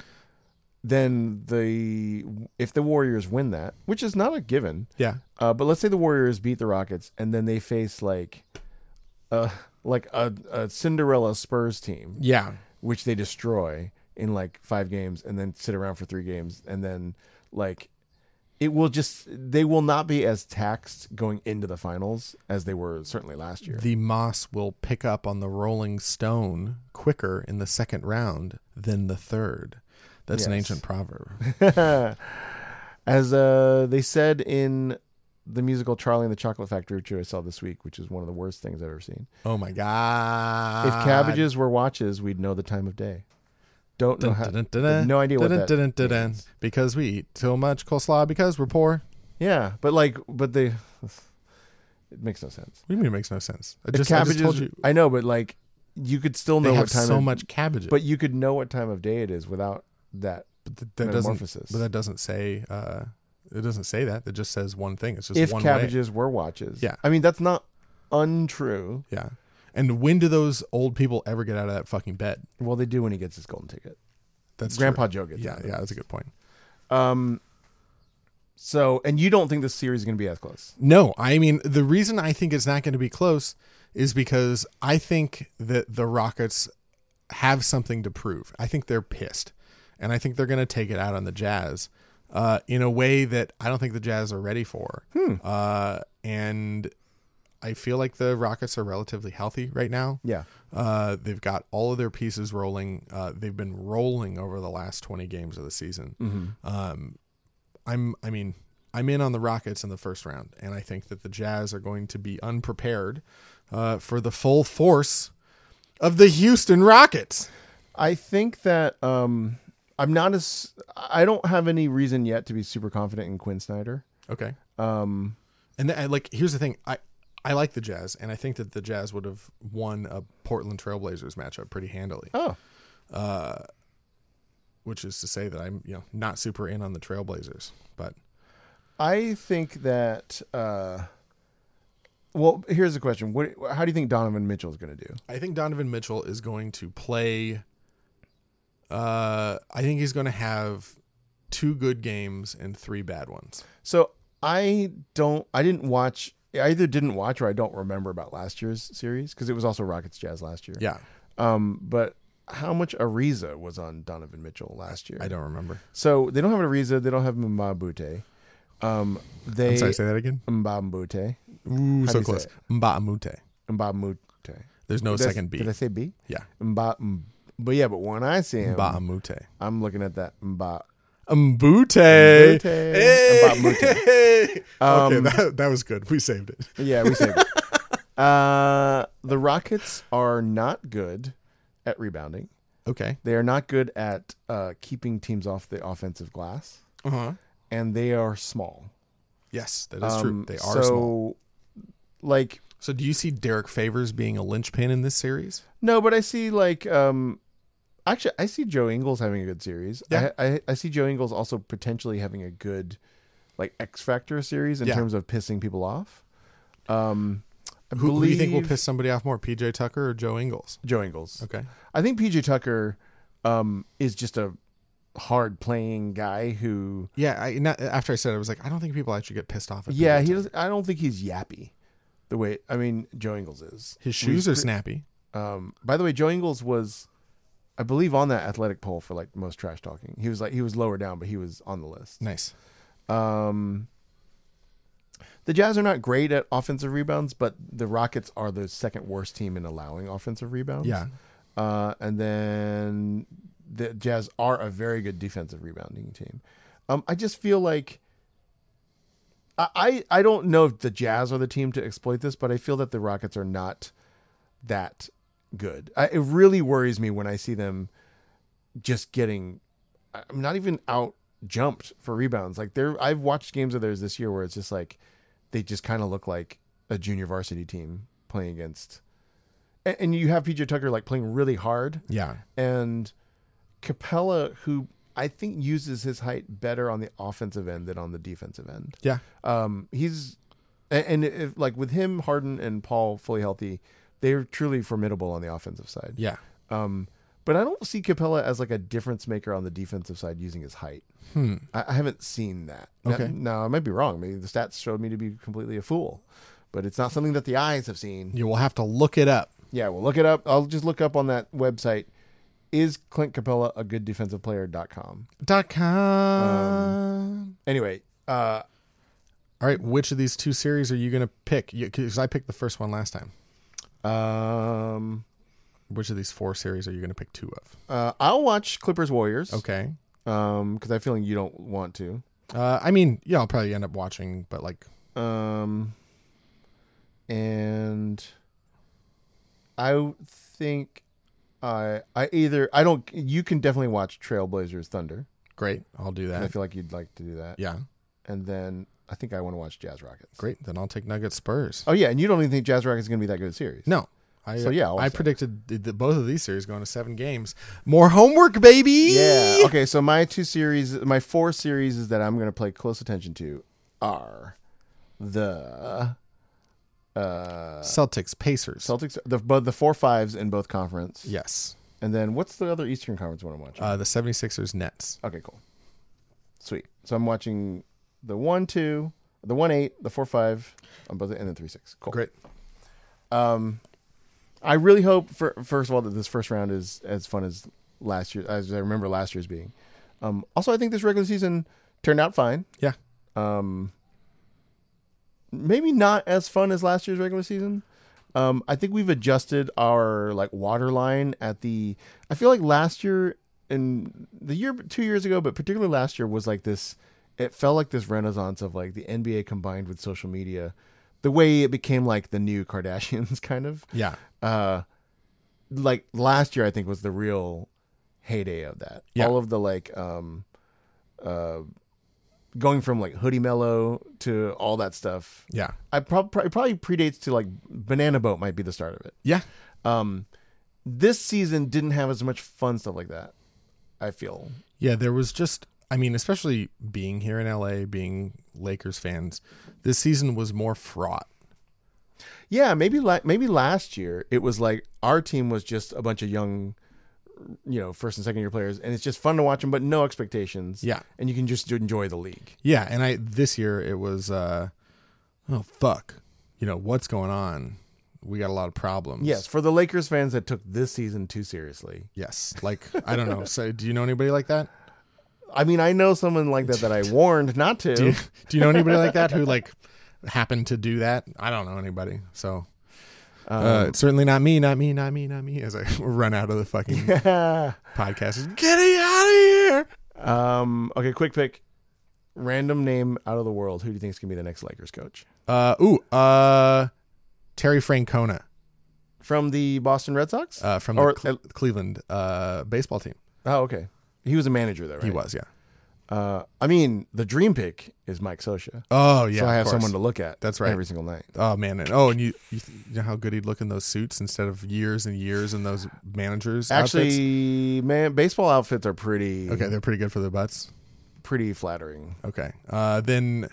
then the if the Warriors win that, which is not a given, Yeah, uh, but let's say the Warriors beat the Rockets and then they face like, uh, like a, a Cinderella Spurs team, yeah. which they destroy in like five games and then sit around for three games. And then like it will just, they will not be as taxed going into the finals as they were certainly last year. The moss will pick up on the Rolling Stone quicker in the second round than the third. That's an Yes. ancient proverb. As uh, they said in the musical Charlie and the Chocolate Factory, which I saw this week, which is one of the worst things I've ever seen. Oh my god! If cabbages were watches, we'd know the time of day. Don't know how. have no idea what that means. Because we eat so much coleslaw because we're poor. Yeah, but like, but they, it makes no sense. What do you mean it makes no sense? I If just, I cabbages, just told you I know, but like, you could still know they have what time. so of, much cabbages. but you could know what time of day it is without that. But th- that doesn't. metamorphosis. But that doesn't say. Uh, it doesn't say that. It just says one thing. It's just If one cabbages were watches, Yeah. I mean that's not untrue. way. Yeah. And when do those old people ever get out of that fucking bed? Well, they do when he gets his golden ticket. That's Grandpa true. Joe gets. Yeah, out of yeah, it. that's a good point. Um. So, and you don't think this series is going to be as close? No, I mean, the reason I think it's not going to be close is because I think that the Rockets have something to prove. I think they're pissed, and I think they're going to take it out on the Jazz uh, in a way that I don't think the Jazz are ready for. Hmm. Uh, and I feel like the Rockets are relatively healthy right now. Yeah. Uh, they've got all of their pieces rolling. Uh, they've been rolling over the last twenty games of the season. Mm-hmm. Um, I'm, I mean, I'm in on the Rockets in the first round, and I think that the Jazz are going to be unprepared uh, for the full force of the Houston Rockets. I think that um, I'm not as. I don't have any reason yet to be super confident in Quinn Snyder. Okay. Um, And th- like, here's the thing. I, I like the Jazz, and I think that the Jazz would have won a Portland Trailblazers matchup pretty handily. oh, Uh, which is to say that I'm, you know, not super in on the Trailblazers, but I think that. Uh, well, here's the question: What? How do you think Donovan Mitchell is going to do? I think Donovan Mitchell is going to play. Uh, I think he's going to have two good games and three bad ones. So I don't. I didn't watch. I either didn't watch or I don't remember about last year's series because it was also Rockets Jazz last year. Yeah, Um, but how much Ariza was on Donovan Mitchell last year? I don't remember. So they don't have Ariza. They don't have Mbabute. Um, they I'm sorry, say that again. Mbabute. Ooh, How so do you close. say Mbamute. Mbabute. There's no Did I- second B. Did I say B? Yeah, Mba, m- but yeah, but when I see him, Mbamute. I'm looking at that Mba. Mbute. Mbute. Hey. Mbamute. Um, okay, that, that was good. We saved it. Yeah, we saved it. Uh, the Rockets are not good. at rebounding. Okay. They are not good at uh, keeping teams off the offensive glass, Uh huh. and they are small. Yes, that is true. Um, They are so, small. Like, So do you see Derek Favors being a linchpin in this series? no, but I see like um, actually I see Joe Ingles having a good series. Yeah. I, I I see Joe Ingles also potentially having a good like X Factor series in Yeah. terms of pissing people off. Um, I Who, who do you think will believe- piss somebody off more, P J Tucker or Joe Ingles? Joe Ingles? Okay. I think P J Tucker um, is just a hard playing guy who. Yeah. I, not, after I said it, I was like, I don't think people actually get pissed off at Yeah, P J he Tucker. does. I don't think he's yappy. The way I mean, Joe Ingles is. His shoes are We've- snappy. Um, by the way, Joe Ingles was, I believe, on that athletic poll for like most trash talking. He was like he was lower down, but he was on the list. Nice. Um, the Jazz are not great at offensive rebounds, but the Rockets are the second worst team in allowing offensive rebounds. Yeah. Uh, and then the Jazz are a very good defensive rebounding team. Um, I just feel like I, I I don't know if the Jazz are the team to exploit this, but I feel that the Rockets are not that good. I, it really worries me when I see them just getting, I'm not even out jumped for rebounds. Like they're, I've watched games of theirs this year where it's just like they just kind of look like a junior varsity team playing against. And, and you have P J Tucker like playing really hard, Yeah. and Capella, who I think uses his height better on the offensive end than on the defensive end. Yeah. Um, he's and, and if, like with him, Harden and Paul fully healthy, they're truly formidable on the offensive side. Yeah. Um, but I don't see Capella as like a difference maker on the defensive side using his height. Hmm. I, I haven't seen that. Okay. Now, now I might be wrong. Maybe the stats showed me to be completely a fool, but it's not something that the eyes have seen. You will have to look it up. Yeah, well, look it up. I'll just look up on that website. Is Clint Capella a good defensive player dot com? Dot com. Anyway, uh, All right. Which of these two series are you going to pick? Because I picked the first one last time. um, Which of these four series are you going to pick two of? uh, I'll watch Clippers Warriors. Okay. Um, because I feel like you don't want to. Uh, I mean, yeah, I'll probably end up watching, but like, Um, and I think I I either I don't. You can definitely watch Trailblazers Thunder. great. I'll do And I that. feel like you'd like to do that. Yeah. And then I think I want to watch Jazz Rockets. Great. Then I'll take Nuggets Spurs. Oh yeah, and you don't even think Jazz Rockets is going to be that good a series? No. I, So, yeah, I'll I watch that. predicted th- th- both of these series going to seven games. More homework, baby. Yeah. Okay. So my two series, my four series that I'm going to play close attention to are the uh, Celtics, Pacers. Celtics, the both the four fives in both conference. yes. And then what's the other Eastern Conference one I'm watching? Uh, the 76ers, Nets. Okay, cool. Sweet. So I'm watching the one two, the one eight, the four five, on both, and then three six. Cool. Great. Um, I really hope for first of all that this first round is as fun as last year, as I remember last year's being. Um, also, I think this regular season turned out fine. Yeah. Um, maybe not as fun as last year's regular season. Um, I think we've adjusted our like water line at the. I feel like last year and the year two years ago, but particularly last year was like this. It felt like this renaissance of like the N B A combined with social media, the way it became like the new Kardashians kind of. Yeah. Uh, like last year, I think was the real heyday of that. Yeah. All of the like, um, uh, going from like Hoodie Mellow to all that stuff. Yeah. I probably probably predates to like Banana Boat might be the start of it. Yeah. Um, this season didn't have as much fun stuff like that. I feel. Yeah. There was just, I mean, especially being here in L A, being Lakers fans, this season was more fraught. Yeah, maybe like maybe last year it was like our team was just a bunch of young, you know, first and second year players, and it's just fun to watch them, but no expectations. Yeah. and you can just enjoy the league. Yeah. And I, this year it was, uh, oh, fuck. You know, what's going on? We got a lot of problems. Yes, for the Lakers fans that took this season too seriously. Yes. Like, I don't know. So do you know anybody like that? I mean, I know someone like that that I warned not to. Do you, do you know anybody like that who like happened to do that? I don't know anybody. So Um, uh, it's certainly not me, not me, not me, not me. As I run out of the fucking podcast, getting out of here. um, okay, quick pick. Random name out of the world. Who do you think is going to be the next Lakers coach? Uh, ooh, uh, Terry Francona. From the Boston Red Sox? uh, from Or- the Cle- Cleveland uh, baseball team. Oh, okay. He was a manager there, right? He was, yeah. Uh, I mean, the dream pick is Mike Scioscia. Oh, yeah. so I of have course. someone to look at. That's right. Every single night. Oh man! And, oh, and you, you, you know how good he'd look in those suits instead of years and years in those managers. Actually, man, baseball outfits are pretty outfits? Okay, they're pretty good for their butts. pretty flattering. Okay, uh, then.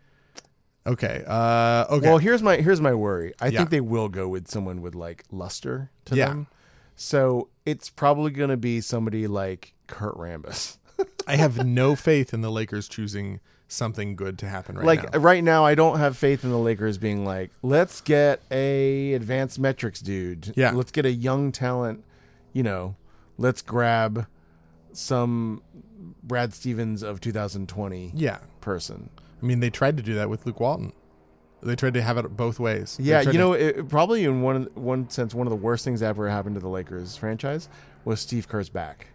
Okay. Uh, okay. Well, here's my here's my worry. I Yeah. think they will go with someone with like luster to Yeah. them. So it's probably going to be somebody like Kurt Rambis. I have no faith in the Lakers choosing something good to happen right like now. right now, I don't have faith in the Lakers being like, let's get a advanced metrics dude. Yeah. Let's get a young talent. You know, let's grab some Brad Stevens of two thousand twenty Yeah. person. I mean, they tried to do that with Luke Walton. They tried to have it both ways. They Yeah, tried you to- know, it, probably in one one sense, one of the worst things that ever happened to the Lakers franchise was Steve Kerr's back.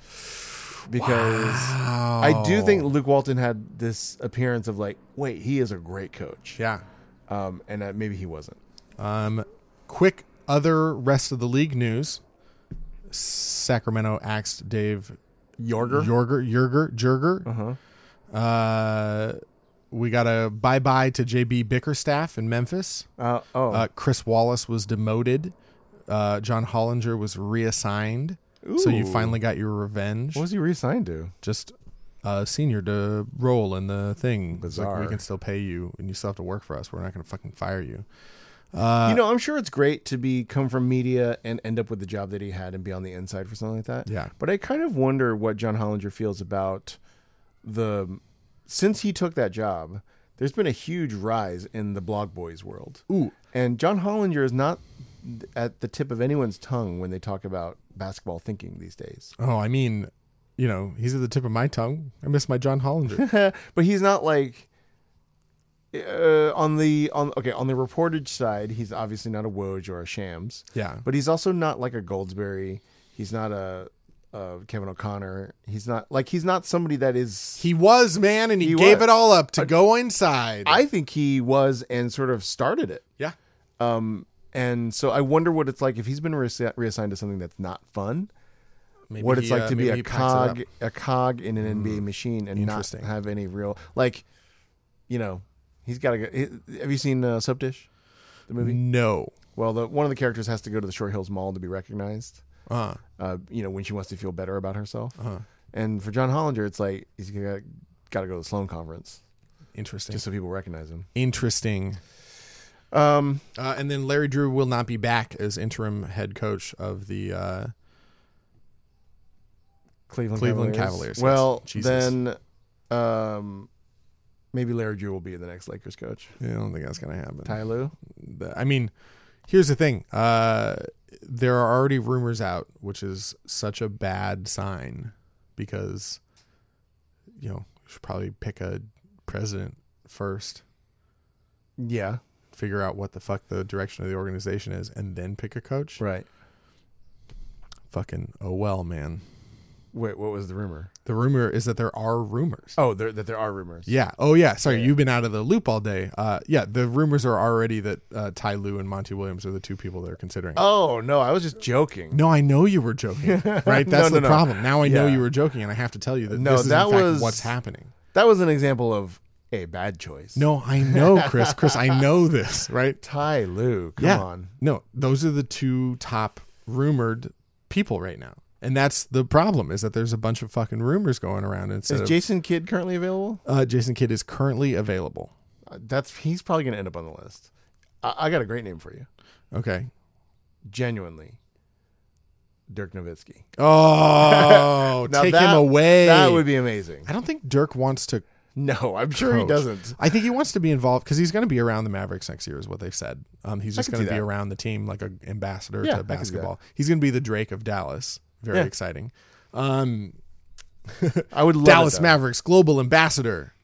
Because I do think Luke Walton had this appearance of like, wait, he is a great coach. Yeah. Um, and uh, maybe he wasn't. Um, quick other rest of the league news. Sacramento axed Dave Yorger? Yorger, Yerger, Jerger. Uh-huh. Uh, we got a bye-bye to J B Bickerstaff in Memphis. Uh, oh. Uh, Chris Wallace was demoted. Uh, John Hollinger was reassigned. So you Ooh. finally got your revenge. What was he re-signed to? Just a senior to roll in the thing. It's like, Bizarre. we can still pay you, and you still have to work for us. We're not going to fucking fire you. Uh, you know, I'm sure it's great to be come from media and end up with the job that he had and be on the inside for something like that. Yeah. But I kind of wonder what John Hollinger feels about the since he took that job. There's been a huge rise in the blog boys world. Ooh. And John Hollinger is not at the tip of anyone's tongue when they talk about basketball thinking these days. Oh, I mean, you know, he's at the tip of my tongue. I miss my John Hollinger. But he's not like uh, on the on okay on the reportage side. He's obviously not a Woj or a Shams. Yeah. But he's also not like a Goldsberry. He's not a, a Kevin O'Connor. He's not like he's not somebody that is. He was, man, and he, He gave was. it all up to go inside. I think he was and sort of started it. yeah. Um, and so I wonder what it's like if he's been reassi- reassigned to something that's not fun. Maybe what it's he, like uh, to be maybe a he packs it up. cog, a cog in an N B A machine and not Interesting. have any real like, you know, he's got to go. he- Have you seen uh, Soap Dish, the movie? No. Well, the one of the characters has to go to the Short Hills Mall to be recognized. Uh, Uh, you know, when she wants to feel better about herself. uh, And for John Hollinger, it's like he's got got to go to the Sloan Conference interesting. just so people recognize him. Interesting. Um, Uh, and then Larry Drew will not be back as interim head coach of the uh, Cleveland, Cleveland Cavaliers. Cavaliers, yes. Well, Jesus. then, um, maybe Larry Drew will be the next Lakers coach. I don't think that's going to happen. Ty Lue. The- I mean, here's the thing. Uh, there are already rumors out, which is such a bad sign because, you know, you should probably pick a president first, Yeah. figure out what the fuck the direction of the organization is, and then pick a coach. Right. Fucking oh well, man. Wait, what was the rumor? The rumor is that there are rumors. Oh, there, that there are rumors. Yeah. Oh, yeah. Sorry, Yeah. you've been out of the loop all day. Uh, yeah, the rumors are already that uh, Ty Lue and Monty Williams are the two people they're considering. Oh no, I was just joking. No, I know you were joking. Right? That's No, no, the no. problem. Now I know Yeah. you were joking, and I have to tell you that No, this is that in fact was- what's happening. That was an example of a bad choice. No, I know, Chris. Chris, I know this, right? Ty Lue. Come yeah. on. No, those are the two top rumored people right now. And that's the problem, is that there's a bunch of fucking rumors going around. Instead Is of, Jason Kidd currently available? uh, Jason Kidd is currently available. Uh, That's he's probably going to end up on the list. I, I got a great name for you. Okay. Genuinely, Dirk Nowitzki. Oh, Now take that- him away. That would be amazing. I don't think Dirk wants to No, I'm sure he coach. doesn't. I think he wants to be involved because he's going to be around the Mavericks next year, is what they've said. Um, he's I just can going to see be that. around the team like an ambassador Yeah, I to can see that. basketball. He's going to be the Drake of Dallas. Very Yeah. exciting. Um, I would love Dallas it, though. Mavericks global ambassador,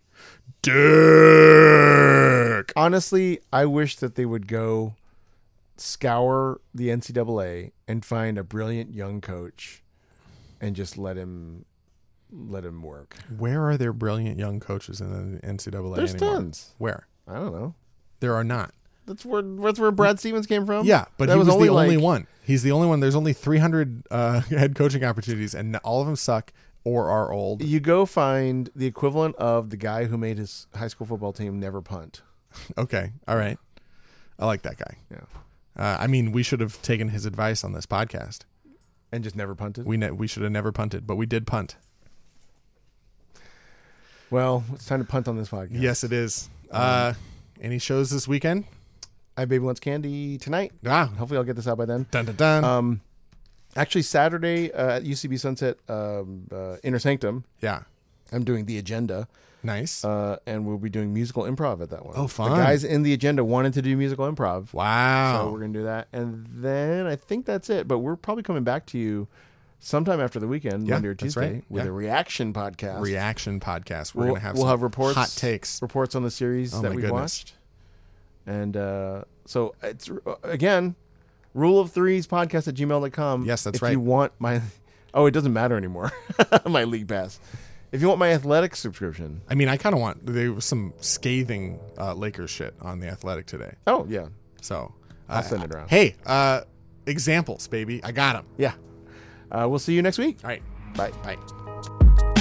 Dirk. Honestly, I wish that they would go scour the N C double A and find a brilliant young coach and just let him let him work. Where are there brilliant young coaches in the N C double A There's anymore? tons. Where? I don't know. There are not. That's where that's where Brad Stevens came from. Yeah, but that he was, was only the only like- one. He's the only one. There's only three hundred uh, head coaching opportunities, and all of them suck or are old. You go find the equivalent of the guy who made his high school football team never punt. Okay, all right. I like that guy. Yeah, Uh, I mean, we should have taken his advice on this podcast. and just never punted. We ne- we should have never punted, but we did punt. Well, it's time to punt on this podcast. Yes, it is. Uh, any shows this weekend? I Baby Wants Candy tonight. Ah, Hopefully, I'll get this out by then. dun dun dun. Um, actually, Saturday uh, at U C B Sunset um, uh, Inner Sanctum, yeah, I'm doing the agenda, nice. uh, and we'll be doing musical improv at that one. Oh, fun. The guys in the agenda wanted to do musical improv. Wow. So we're going to do that. And then I think that's it. But we're probably coming back to you sometime after the weekend, Yeah, Monday or that's Tuesday, right. with Yeah. a reaction podcast. Reaction podcast. We're We'll, gonna have we'll some have reports, hot takes. reports on the series Oh, that my we goodness. watched. And uh, so it's, uh, again, rule of threes podcast at gmail dot com. Yes, that's if right. If you want my, oh, it doesn't matter anymore. My league pass. If you want my athletic subscription. I mean, I kind of want. There was some scathing uh, Lakers shit on the Athletic today. Oh, yeah. So I'll uh, send it around. Hey, uh, examples, baby. I got them. Yeah. Uh, we'll see you next week. All right. Bye. Bye.